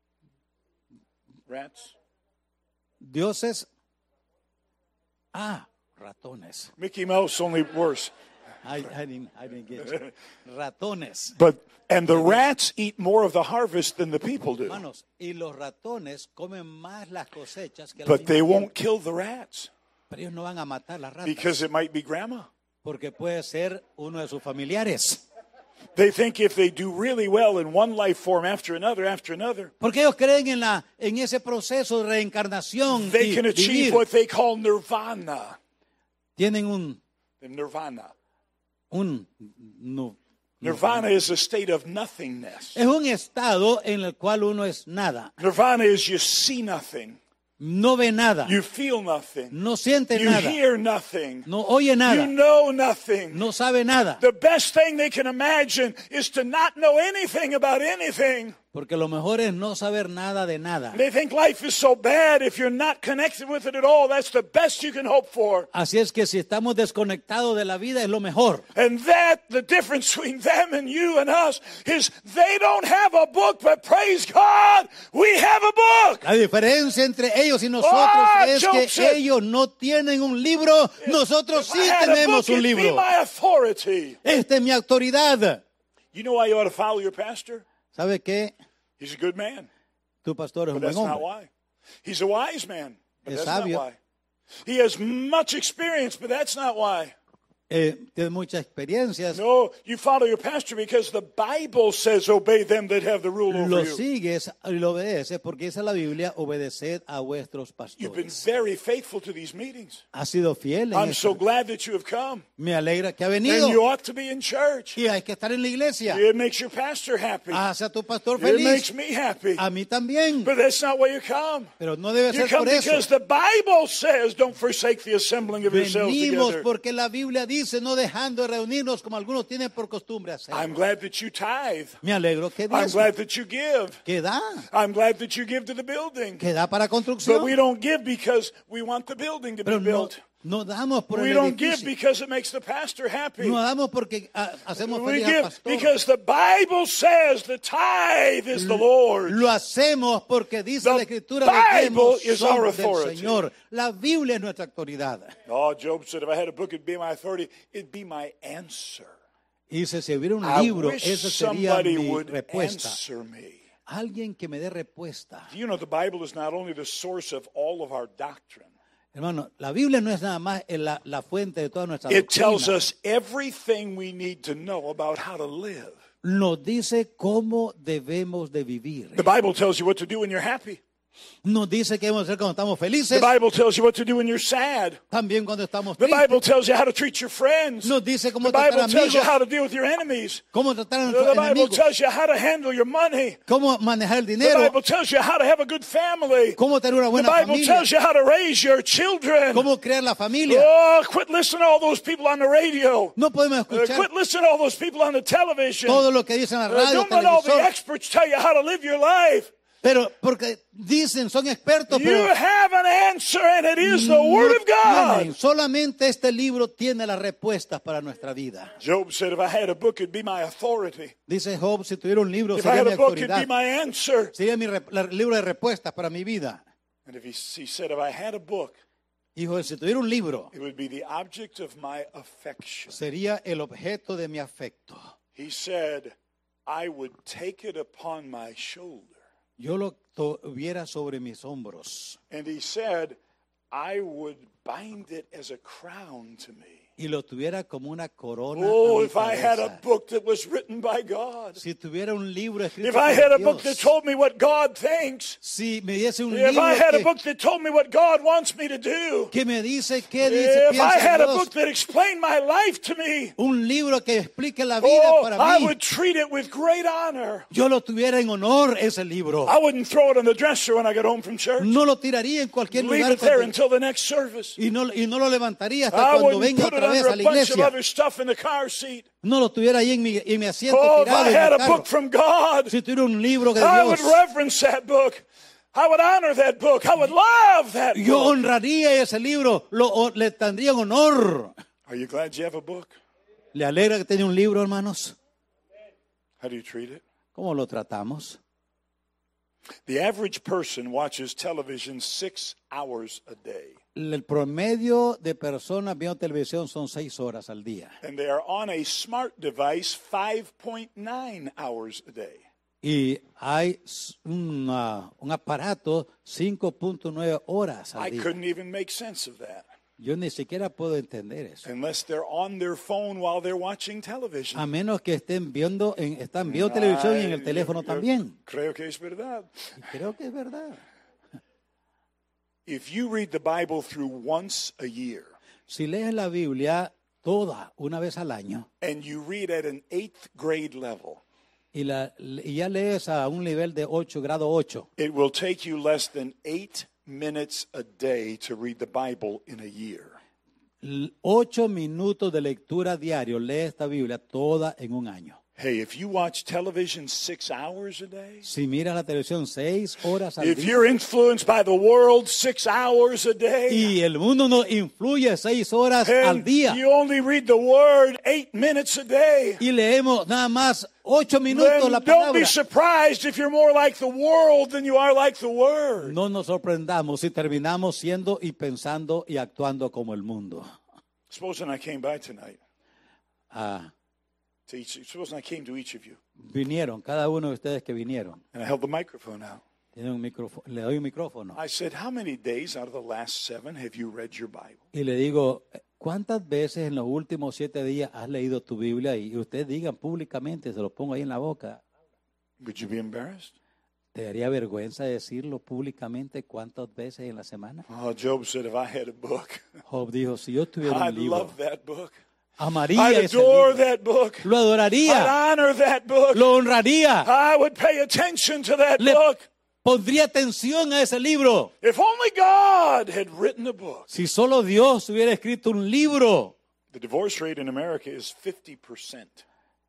Rats. dioses. Ah, ratones. Mickey Mouse, only worse. I, I didn't, I didn't get you. Ratones. But and the rats eat more of the harvest than the people do. Hermanos, y los ratones comen más las cosechas que la But they misma won't gente. kill the rats Pero ellos no van a matar las ratas. because it might be grandma. Porque puede ser uno de sus familiares. They think if they do really well in one life form after another, after another, Porque ellos creen en, la, en ese proceso de reencarnación. they y can achieve vivir. what they call nirvana. Tienen un, Nirvana. un no, Nirvana is a state of nothingness. es un estado en el cual uno es nada. Nirvana is you see nothing, No ve nada. you feel nothing, No siente you nada. hear nothing, No oye you nada. know nothing. No sabe nada. The best thing they can imagine is to not know anything about anything. Porque lo mejor es no saber nada de nada. They think life is so bad if you're not connected with it at all. That's the best you can hope for. Así es que si estamos desconectados de la vida es lo mejor. And that, the difference between them and you and us, is they don't have a book, but praise God, we have a book. La diferencia entre ellos y nosotros Ah, es Job que said- ellos no tienen un libro, nosotros If sí I had a tenemos book, un it'd be libro. my authority. Esta es mi autoridad. You know why you ought to follow your pastor? ¿Sabe qué? He's a good man, Tu pastor es but un that's buen not hombre. why. He's a wise man, but Es that's not sabio. why. He has much experience, but that's not why. Eh, tiene muchas experiencias. No, you follow your pastor because the Bible says obey them that have the rule over Lo you. sigues y lo obedeces porque dice la Biblia, obedeced a vuestros You've been pastores. very faithful to these meetings. Ha sido fiel en I'm esto. so glad that you have come. Me alegra que ha And venido. you ought to be in church. Y hay que estar en la iglesia. It makes your pastor happy. Hace a tu pastor It makes feliz. me happy. A mí también. But that's not why you come. Pero no debe You ser come por eso. because the Bible says don't forsake the assembling of yourselves Venimos together. porque la Biblia dice no dejando de reunirnos como algunos tienen por costumbre hacer. I'm glad that you tithe. Me alegro que I'm dice glad that you give. que da, I'm glad that you give to the building. que da para But we construcción. don't give because we want the building to be Pero no, built. no damos por We el don't give edificio. because it makes the pastor happy. No damos porque ah, hacemos We feliz al give pastor. because the Bible says the tithe is the Lord. Lo hacemos porque dice The la Escritura Bible los is son our del authority. Señor. La Biblia es nuestra autoridad. Oh, Job said, if I had a book, it'd be my authority. It'd be my answer. Y dice, si hubiera un I libro, wish esa sería somebody mi would respuesta. answer me. alguien que me dé respuesta. Do you know the Bible is not only the source of all of our doctrine? Hermano, la Biblia no es nada más la, la fuente de toda nuestra It tells doctrina. us everything we need to know about how to live. Nos dice cómo debemos de vivir. The Bible tells you what to do when you're happy. Nos dice qué debemos hacer cuando estamos The felices. Bible tells you what to do when you're sad. También cuando estamos The tristes. Bible tells you how to treat your friends. Nos dice The cómo tratar Bible tells you amigos, how to deal with your enemies. cómo tratar a The nuestros Bible enemigos, tells you how to handle your money. cómo manejar el The dinero, Bible tells you how to have a good family. cómo tener una The buena Bible familia, tells you how to raise your children. cómo crear la familia. Oh, quit listening to all those people on the radio. No podemos Uh, escuchar quit listening to all those people on the television. todo lo que dicen en la Uh, radio, don't let all the televisor, experts tell you how to live your life. pero porque dicen, son expertos, You pero have an answer, and it is the Word of no tienen. God. Solamente este libro tiene las respuestas para nuestra vida. Job said, if I had a book, it'd be my authority. Dice Job, si tuviera un libro If I sería had mi a book, it'd be autoridad, my answer. sería mi re- la- libro de respuestas para mi vida. And if he, he said, if I had a book, Hijo, si tuviera un libro, it would be the object of my affection. sería el objeto de mi afecto. He said, I would take it upon my shoulder. Yo lo tuviera sobre mis hombros And he said, I would bind it as a crown to me. y lo tuviera como una corona. Oh, a mi if I had a cabeza. book that was written by God. Si tuviera un libro escrito If I por had a Dios, book that told me what God thinks. si me diese un If libro I had a que, book that told me what God wants me to do. que me dice qué dice, If I piensa had a Dios, book that explained my life to me. un libro que explique la vida Oh, para I mí, would treat it with great honor. yo lo tuviera en honor ese libro. I wouldn't throw it on the dresser when I got home from church. No lo tiraría en cualquier Leave lugar it there cuando- until the next service. y, no, y no lo levantaría hasta I cuando wouldn't venga put it otra vez under a a la bunch of iglesia. other stuff in the car seat. No lo tuviera ahí en mi, en mi asiento Oh, if tirado I en had el a carro. book from God, Si tuviera un libro de I would Dios, reverence that book. I would honor that book. I would love that yo book. honraría ese libro, lo, o- le tendría en honor. Are you glad you have a book? ¿Le alegra que tiene un libro, hermanos? How do you treat it? ¿Cómo lo tratamos? The average person watches television six hours a day, El promedio de personas viendo televisión son seis horas al día. and they are on a smart device five point nine hours a day. Y hay s- una- un aparato cinco punto nueve horas al I día. couldn't even make sense of that Yo ni siquiera puedo entender eso. unless they're on their phone while they're watching television. A menos que estén viendo, en, están viendo televisión y en el Ay, teléfono yo- también. Creo que es verdad. Y creo que es verdad. If you read the Bible through once a year Si lees la Biblia toda una vez al año and you read at an eighth grade level, y, la, y ya lees a un nivel de ocho, grado ocho, it will take you less than eight minutes a day to read the Bible in a year. l- ocho minutos de lectura diario, lee esta Biblia toda en un año. Hey, if you watch television six hours a day, Si miras la televisión seis horas al if día you're influenced by the world six hours a day, y el mundo nos influye seis horas al and día you only read the Word eight minutes a day, y leemos nada más ocho minutos then la don't be palabra, surprised if you're more like the world than you are like the Word. no nos sorprendamos si terminamos siendo y pensando y actuando como el mundo. Supposing I came by tonight, Ah, to each, supposing I came to each of you, vinieron, cada uno de ustedes que vinieron, and I held the microphone out. tienen un micrófono, le doy un micrófono I said, how many days out of the last seven have you read your Bible? y le digo, ¿cuántas veces en los últimos siete días has leído tu Biblia? Y ustedes digan públicamente, se lo pongo ahí en la boca. Would you be embarrassed? ¿Te daría vergüenza decirlo públicamente cuántas veces en la semana? Oh, Job said, if I had a book, Job dijo, si yo tuviera un I'd libro, love that book. amaría I'd ese adore libro, that book. lo adoraría, I'd honor that book. lo honraría, I would pay attention to that le book. pondría atención a ese libro. If only God had written a book. Si solo Dios hubiera escrito un libro. The divorce rate in America is fifty percent.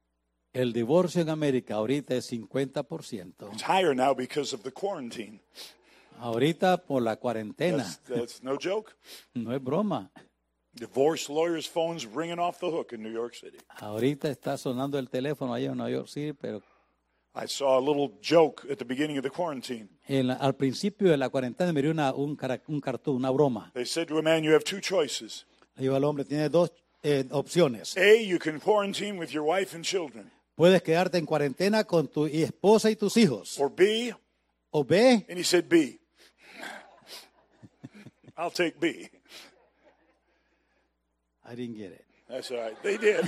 El divorcio en América ahorita es cincuenta por ciento. It's higher now because of the quarantine. Ahorita por la cuarentena. That's, that's no joke. No es broma. Divorce lawyers' phones ringing off the hook in New York City. Ahorita está sonando el teléfono allá en Nueva York City, pero I saw a little joke at the beginning of the quarantine. en la- al principio de la cuarentena me dio una, un, cara- un cartoon, una broma. They said to a man, you have two choices. Le digo al hombre, tiene dos eh, opciones. A, you can quarantine with your wife and children. Puedes quedarte en cuarentena con tu esposa y tus hijos. Or B, O B, and he said B. I'll take B. I didn't get it. That's all right. They did.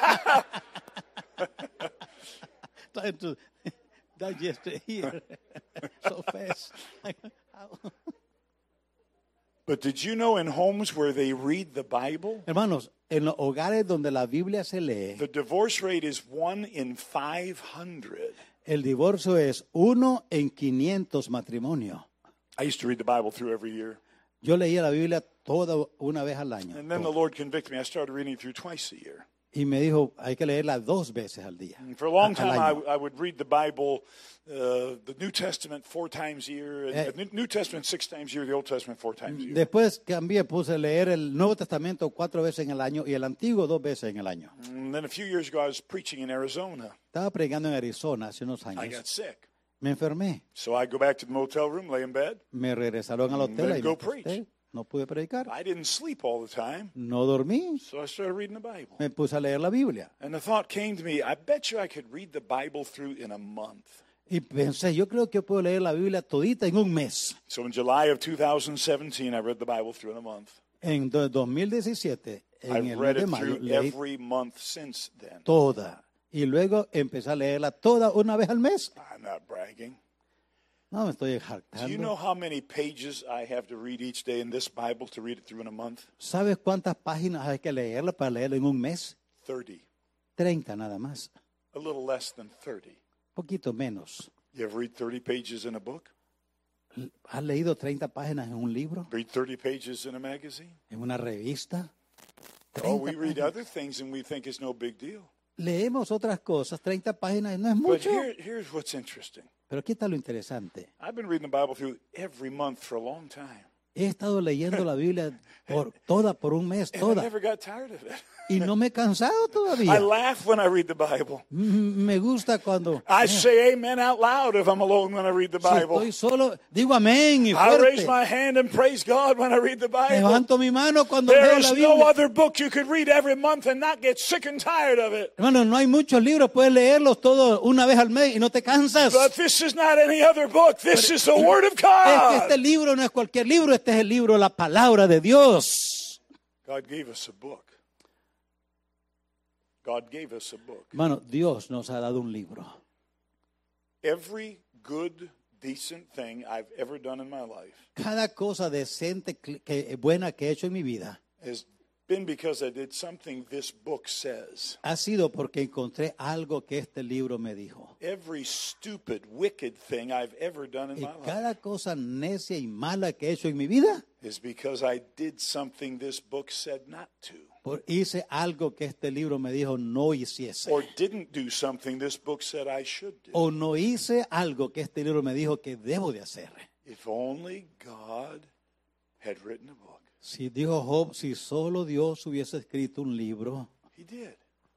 Trying to digest it here so fast. But did you know in homes where they read the Bible, Hermanos, en los hogares donde la Biblia se lee, the divorce rate is one in five hundred. el divorcio es uno en quinientos matrimonios. I used to read the Bible through every year. Yo leía la Biblia toda una vez al año. And then the Lord convicted me. I started reading it through twice a year. Y me dijo, hay que leerla dos veces al día. And for a long al time, año. I, I would read the Bible, uh, the New Testament four times a year, and Eh. the New Testament six times a year, the Old Testament four times a year. Después cambié, puse leer el Nuevo Testamento cuatro veces en el año y el Antiguo dos veces en el año. And then a few years ago, I was preaching in Arizona. Estaba predicando en Arizona hace unos I got años. sick. Me enfermé. So I go back to the motel room, lay in bed. Me regresaron al hotel Then y go me acosté. preach. No pude predicar. I didn't sleep all the time, No dormí. so I started reading the Bible. Me puse a leer la Biblia. And the thought came to me, I bet you I could read the Bible through in a month. Y pensé, yo creo que yo puedo leer la Biblia todita en un mes. So in July of two thousand seventeen, I read the Bible through in a month. En do- dos mil diecisiete, en I've el mes read de it mayo, through leí every month since then. toda. Y luego empecé a leerla toda una vez al mes. I'm not bragging. No, me estoy Do you jactando. know how many pages I have to read each day in this Bible to read it through in a month? ¿Sabes cuántas páginas hay que leerla para leerlo en un mes? thirty. treinta nada más. A little less than thirty. Poquito menos. You ever read thirty pages in a book? ¿Has leído treinta páginas en un libro? Read thirty pages in a magazine? ¿En una revista? Oh, we treinta read páginas. other things and we think it's no big deal. Leemos otras cosas, treinta páginas no es But mucho. here, here's what's interesting. Pero aquí está lo interesante. I've been reading the Bible through every month for a long time. He estado leyendo la Biblia por, toda por un mes, And I toda. never got tired of it. Y no me he cansado I todavía. laugh when I read the Bible. Mm, Me gusta cuando I say amen out loud if I'm alone when I read the si Bible. estoy solo, digo amén y I raise fuerte. my hand and praise God when I read the Bible. Levanto mi mano cuando leo There la is no Biblia. other book you could read every month and not get sick and tired of it. Hermano, no hay muchos libros, puedes leerlos todos una vez al mes y no te cansas. But this is not any other book. This is the Word of Es que este God. libro no es cualquier libro, este es el libro de la palabra de Dios. God gave us a book. God gave us a book. Hermano, Dios nos ha dado un libro. Every good, decent thing I've ever done in my life Cada cosa decente, que, que- buena que he hecho en mi vida has been because I did something this book says. ha sido porque encontré algo que este libro me dijo. Every stupid, wicked thing I've ever done in Y my life cada cosa necia y mala que he hecho en mi vida, is because I did something this book said not to. por, hice algo que este libro me dijo no hiciese. Or didn't do something this book said I should do. O no hice algo que este libro me dijo que debo de hacer. If only God had written a book. Si dijo Job, si solo Dios hubiese escrito un libro, He did.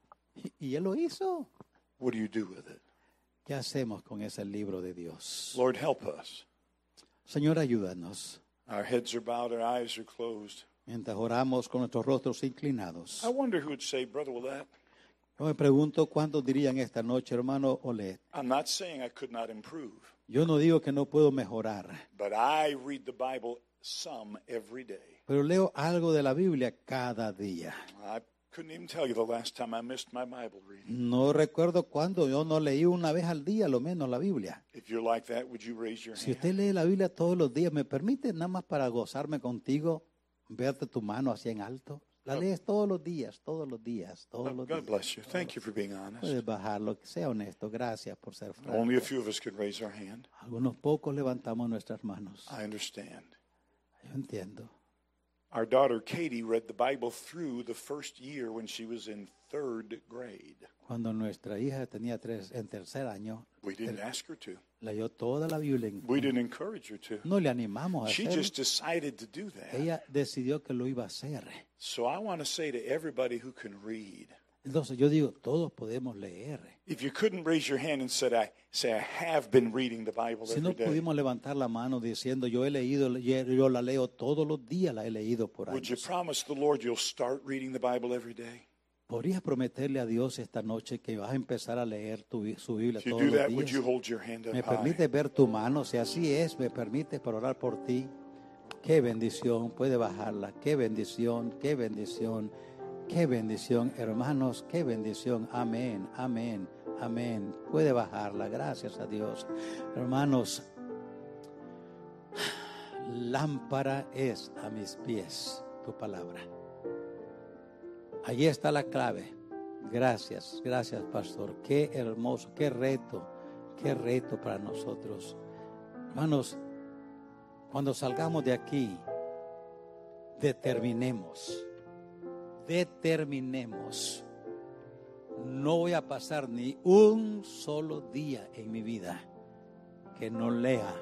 y, y él lo hizo. What do you do with it? ¿Qué hacemos con ese libro de Dios? Lord, help us. Señor, ayúdanos. Our heads are bowed, our eyes are closed. Mientras oramos con nuestros rostros inclinados. I wonder who would say, Brother Willett, Yo me pregunto cuántos dirían esta noche, hermano Olet. I'm not saying I could not improve, Yo no digo que no puedo mejorar, but I read the Bible some every day. pero leo algo de la Biblia cada día. I couldn't even tell you the last time I missed my Bible reading. No recuerdo cuándo yo no leí una vez al día, lo menos la Biblia. If you're like that, would you raise your Si hand? usted lee la Biblia todos los días, ¿me permite nada más para gozarme contigo, verte tu mano así en alto? La lees todos los días, todos los días, todos los God días. bless you. Thank you for being honest. Puedes bajarlo, que sea honesto. Gracias por ser franco. Only a few of us could raise our hand. Algunos pocos levantamos nuestras manos. I understand. Yo entiendo. Our daughter Katie read the Bible through the first year when she was in third grade. Cuando nuestra hija tenía tres, en tercer año, We didn't ask her to. leyó toda la Biblia. en- We didn't encourage her to. No le animamos a She hacerlo. just decided to do that. Ella decidió que lo iba a hacer. So I want to say to everybody who can read, Entonces yo digo, todos podemos leer. if you couldn't raise your hand and said, I say, I have been reading the Bible Si every no day, pudimos levantar la mano diciendo, yo he leído, yo la leo todos los días, la he leído por would you años. promise the Lord you'll start reading the Bible every day? ¿Podrías prometerle a Dios esta noche que vas a empezar a leer tu, su Biblia If you todos do los that, would you días? hold your hand up ¿Me high? permite ver tu mano? Si así es, me permite para orar por ti. Qué bendición, puede bajarla. Qué bendición, qué bendición, qué bendición, hermanos, qué bendición. Amén, amén, amén. Puede bajarla, gracias a Dios. Hermanos, lámpara es a mis pies tu palabra. Allí está la clave. Gracias, gracias, pastor. Qué hermoso, qué reto, qué reto para nosotros. Hermanos, cuando salgamos de aquí, determinemos, determinemos. No voy a pasar ni un solo día en mi vida que no lea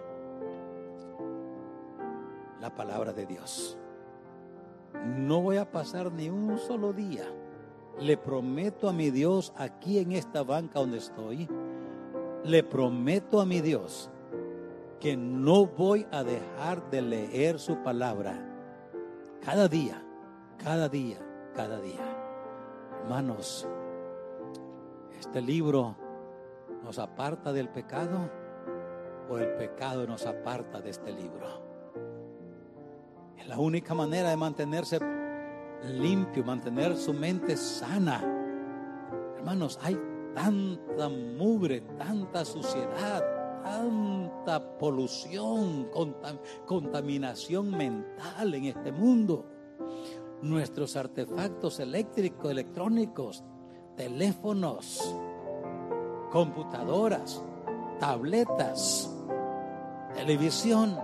la palabra de Dios. No voy a pasar ni un solo día. Le prometo a mi Dios aquí en esta banca donde estoy, le prometo a mi Dios que no voy a dejar de leer su palabra cada día, cada día, cada día. Hermanos, este libro nos aparta del pecado o el pecado nos aparta de este libro. Es la única manera de mantenerse limpio, mantener su mente sana. Hermanos, hay tanta mugre, tanta suciedad, tanta polución, contam- contaminación mental en este mundo. Nuestros artefactos eléctricos, electrónicos, teléfonos, computadoras, tabletas, televisión,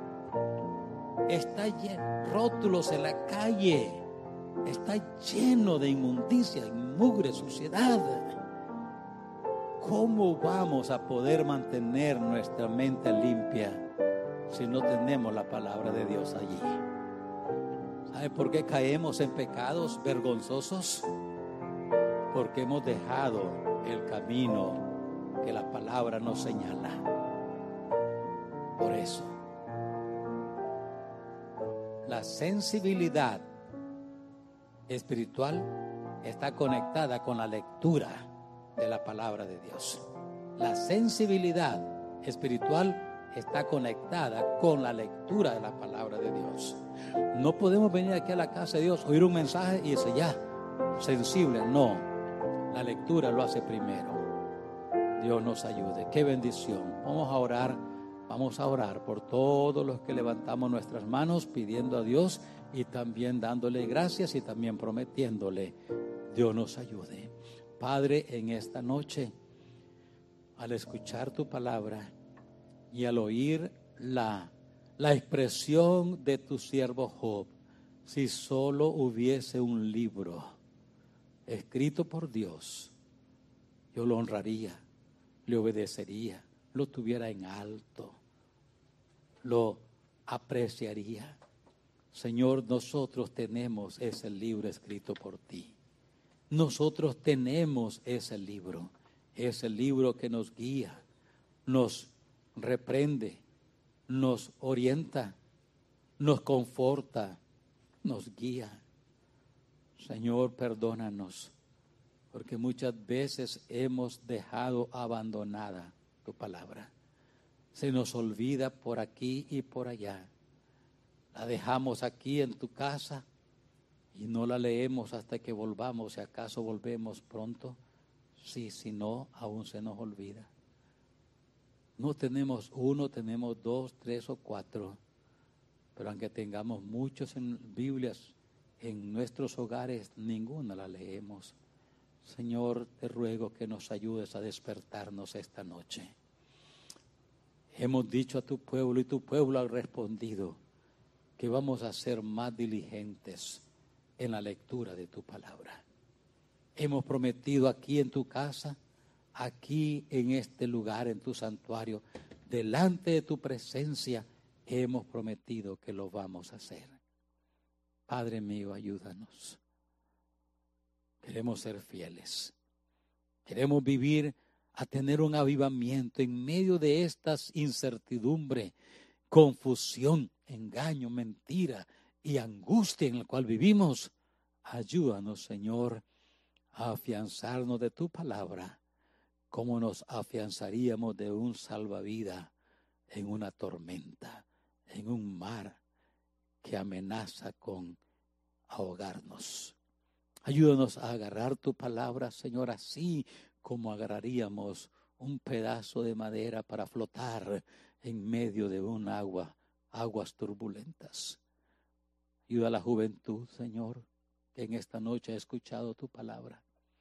está lleno, rótulos en la calle, está lleno de inmundicia, mugre, suciedad. ¿Cómo vamos a poder mantener nuestra mente limpia si no tenemos la palabra de Dios allí? ¿Sabe por qué caemos en pecados vergonzosos? Porque hemos dejado el camino que la palabra nos señala. Por eso, la sensibilidad espiritual está conectada con la lectura de la palabra de Dios. La sensibilidad espiritual está conectada con la lectura de la palabra de Dios. No podemos venir aquí a la casa de Dios, oír un mensaje y decir ya, sensible. No, la lectura lo hace primero. Dios nos ayude. Qué bendición. Vamos a orar, vamos a orar por todos los que levantamos nuestras manos pidiendo a Dios y también dándole gracias y también prometiéndole, Dios nos ayude. Padre, en esta noche, al escuchar tu palabra y al oír la, la expresión de tu siervo Job, si solo hubiese un libro escrito por Dios, yo lo honraría, le obedecería, lo tuviera en alto, lo apreciaría. Señor, nosotros tenemos ese libro escrito por ti. Nosotros tenemos ese libro, ese libro que nos guía, nos reprende, nos orienta, nos conforta, nos guía. Señor, perdónanos, porque muchas veces hemos dejado abandonada tu palabra. Se nos olvida por aquí y por allá. La dejamos aquí en tu casa y no la leemos hasta que volvamos, si acaso volvemos pronto. Sí, si no, aún se nos olvida. No tenemos uno, tenemos dos, tres o cuatro, pero aunque tengamos muchos en Biblias en nuestros hogares, ninguna la leemos. Señor, te ruego que nos ayudes a despertarnos esta noche. Hemos dicho a tu pueblo y tu pueblo ha respondido que vamos a ser más diligentes en la lectura de tu palabra. Hemos prometido aquí en tu casa, aquí en este lugar, en tu santuario, delante de tu presencia, hemos prometido que lo vamos a hacer. Padre mío, ayúdanos. Queremos ser fieles. Queremos vivir a tener un avivamiento en medio de estas incertidumbre, confusión, engaño, mentira y angustia en la cual vivimos. Ayúdanos, Señor, a afianzarnos de tu palabra, como nos afianzaríamos de un salvavidas en una tormenta, en un mar que amenaza con ahogarnos. Ayúdanos a agarrar tu palabra, Señor, así como agarraríamos un pedazo de madera para flotar en medio de un agua, aguas turbulentas. Ayuda a la juventud, Señor, que en esta noche ha escuchado tu palabra,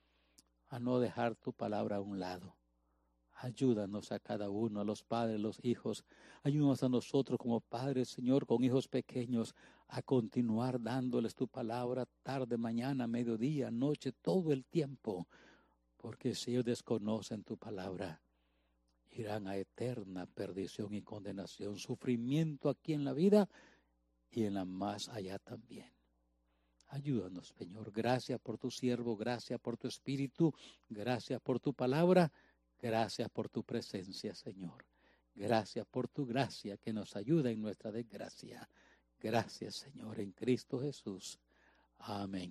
a no dejar tu palabra a un lado. Ayúdanos a cada uno, a los padres, los hijos. Ayúdanos a nosotros como padres, Señor, con hijos pequeños, a continuar dándoles tu palabra tarde, mañana, mediodía, noche, todo el tiempo. Porque si ellos desconocen tu palabra, irán a eterna perdición y condenación, sufrimiento aquí en la vida y en la más allá también. Ayúdanos, Señor. Gracias por tu siervo, gracias por tu espíritu, gracias por tu palabra. Gracias por tu presencia, Señor. Gracias por tu gracia que nos ayuda en nuestra desgracia. Gracias, Señor, en Cristo Jesús. Amén.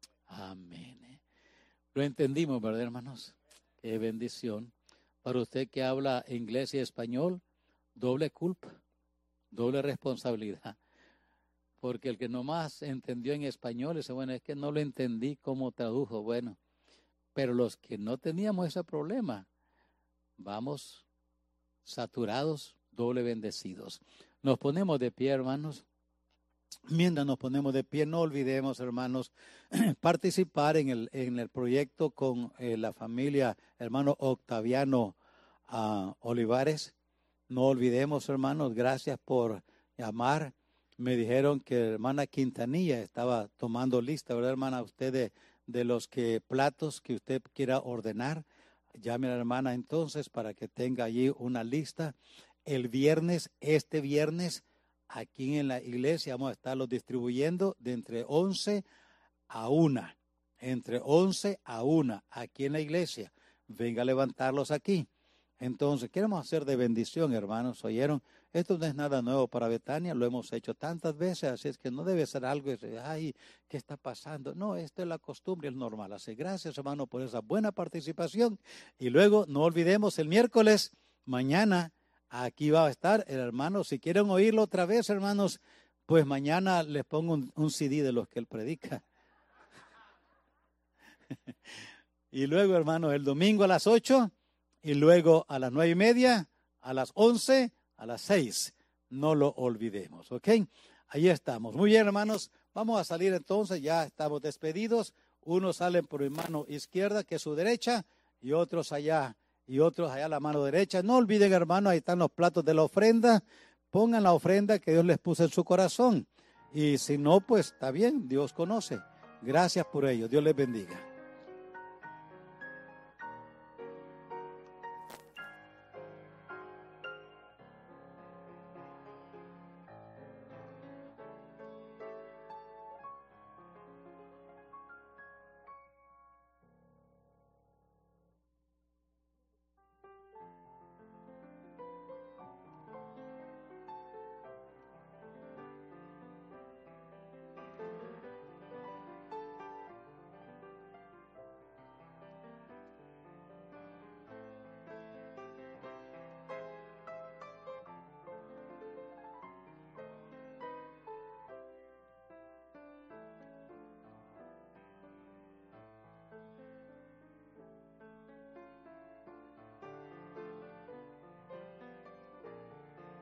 Amén. Lo entendimos, ¿verdad, hermanos? Qué bendición. Para usted que habla inglés y español, doble culpa, doble responsabilidad. Porque el que nomás entendió en español dice, bueno, es que no lo entendí cómo tradujo. Bueno, pero los que no teníamos ese problema, vamos saturados, doble bendecidos. Nos ponemos de pie, hermanos. Mientras nos ponemos de pie, no olvidemos, hermanos, participar en el, en el proyecto con eh, la familia hermano Octaviano uh, Olivares. No olvidemos, hermanos, gracias por llamar. Me dijeron que la hermana Quintanilla estaba tomando lista, ¿verdad, hermana? Usted de, de los que platos que usted quiera ordenar. Llame a la hermana entonces para que tenga allí una lista. El viernes, este viernes, aquí en la iglesia vamos a estarlos distribuyendo de entre once a una. Entre once a una, aquí en la iglesia. Venga a levantarlos aquí. Entonces, queremos hacer de bendición, hermanos. ¿Oyeron? Esto no es nada nuevo para Betania, lo hemos hecho tantas veces, así es que no debe ser algo de, ay, ¿qué está pasando? No, esto es la costumbre, es normal. Así, gracias, hermano, por esa buena participación. Y luego, no olvidemos, el miércoles, mañana, aquí va a estar el hermano. Si quieren oírlo otra vez, hermanos, pues mañana les pongo un, un C D de los que él predica. Y luego, hermanos, el domingo a las ocho, y luego a las nueve y media, a las once, a las seis. No lo olvidemos, ¿ok? Ahí estamos. Muy bien, hermanos. Vamos a salir entonces. Ya estamos despedidos. Unos salen por mi mano izquierda, que es su derecha, y otros allá, y otros allá a la mano derecha. No olviden, hermanos, ahí están los platos de la ofrenda. Pongan la ofrenda que Dios les puso en su corazón. Y si no, pues está bien, Dios conoce. Gracias por ello. Dios les bendiga.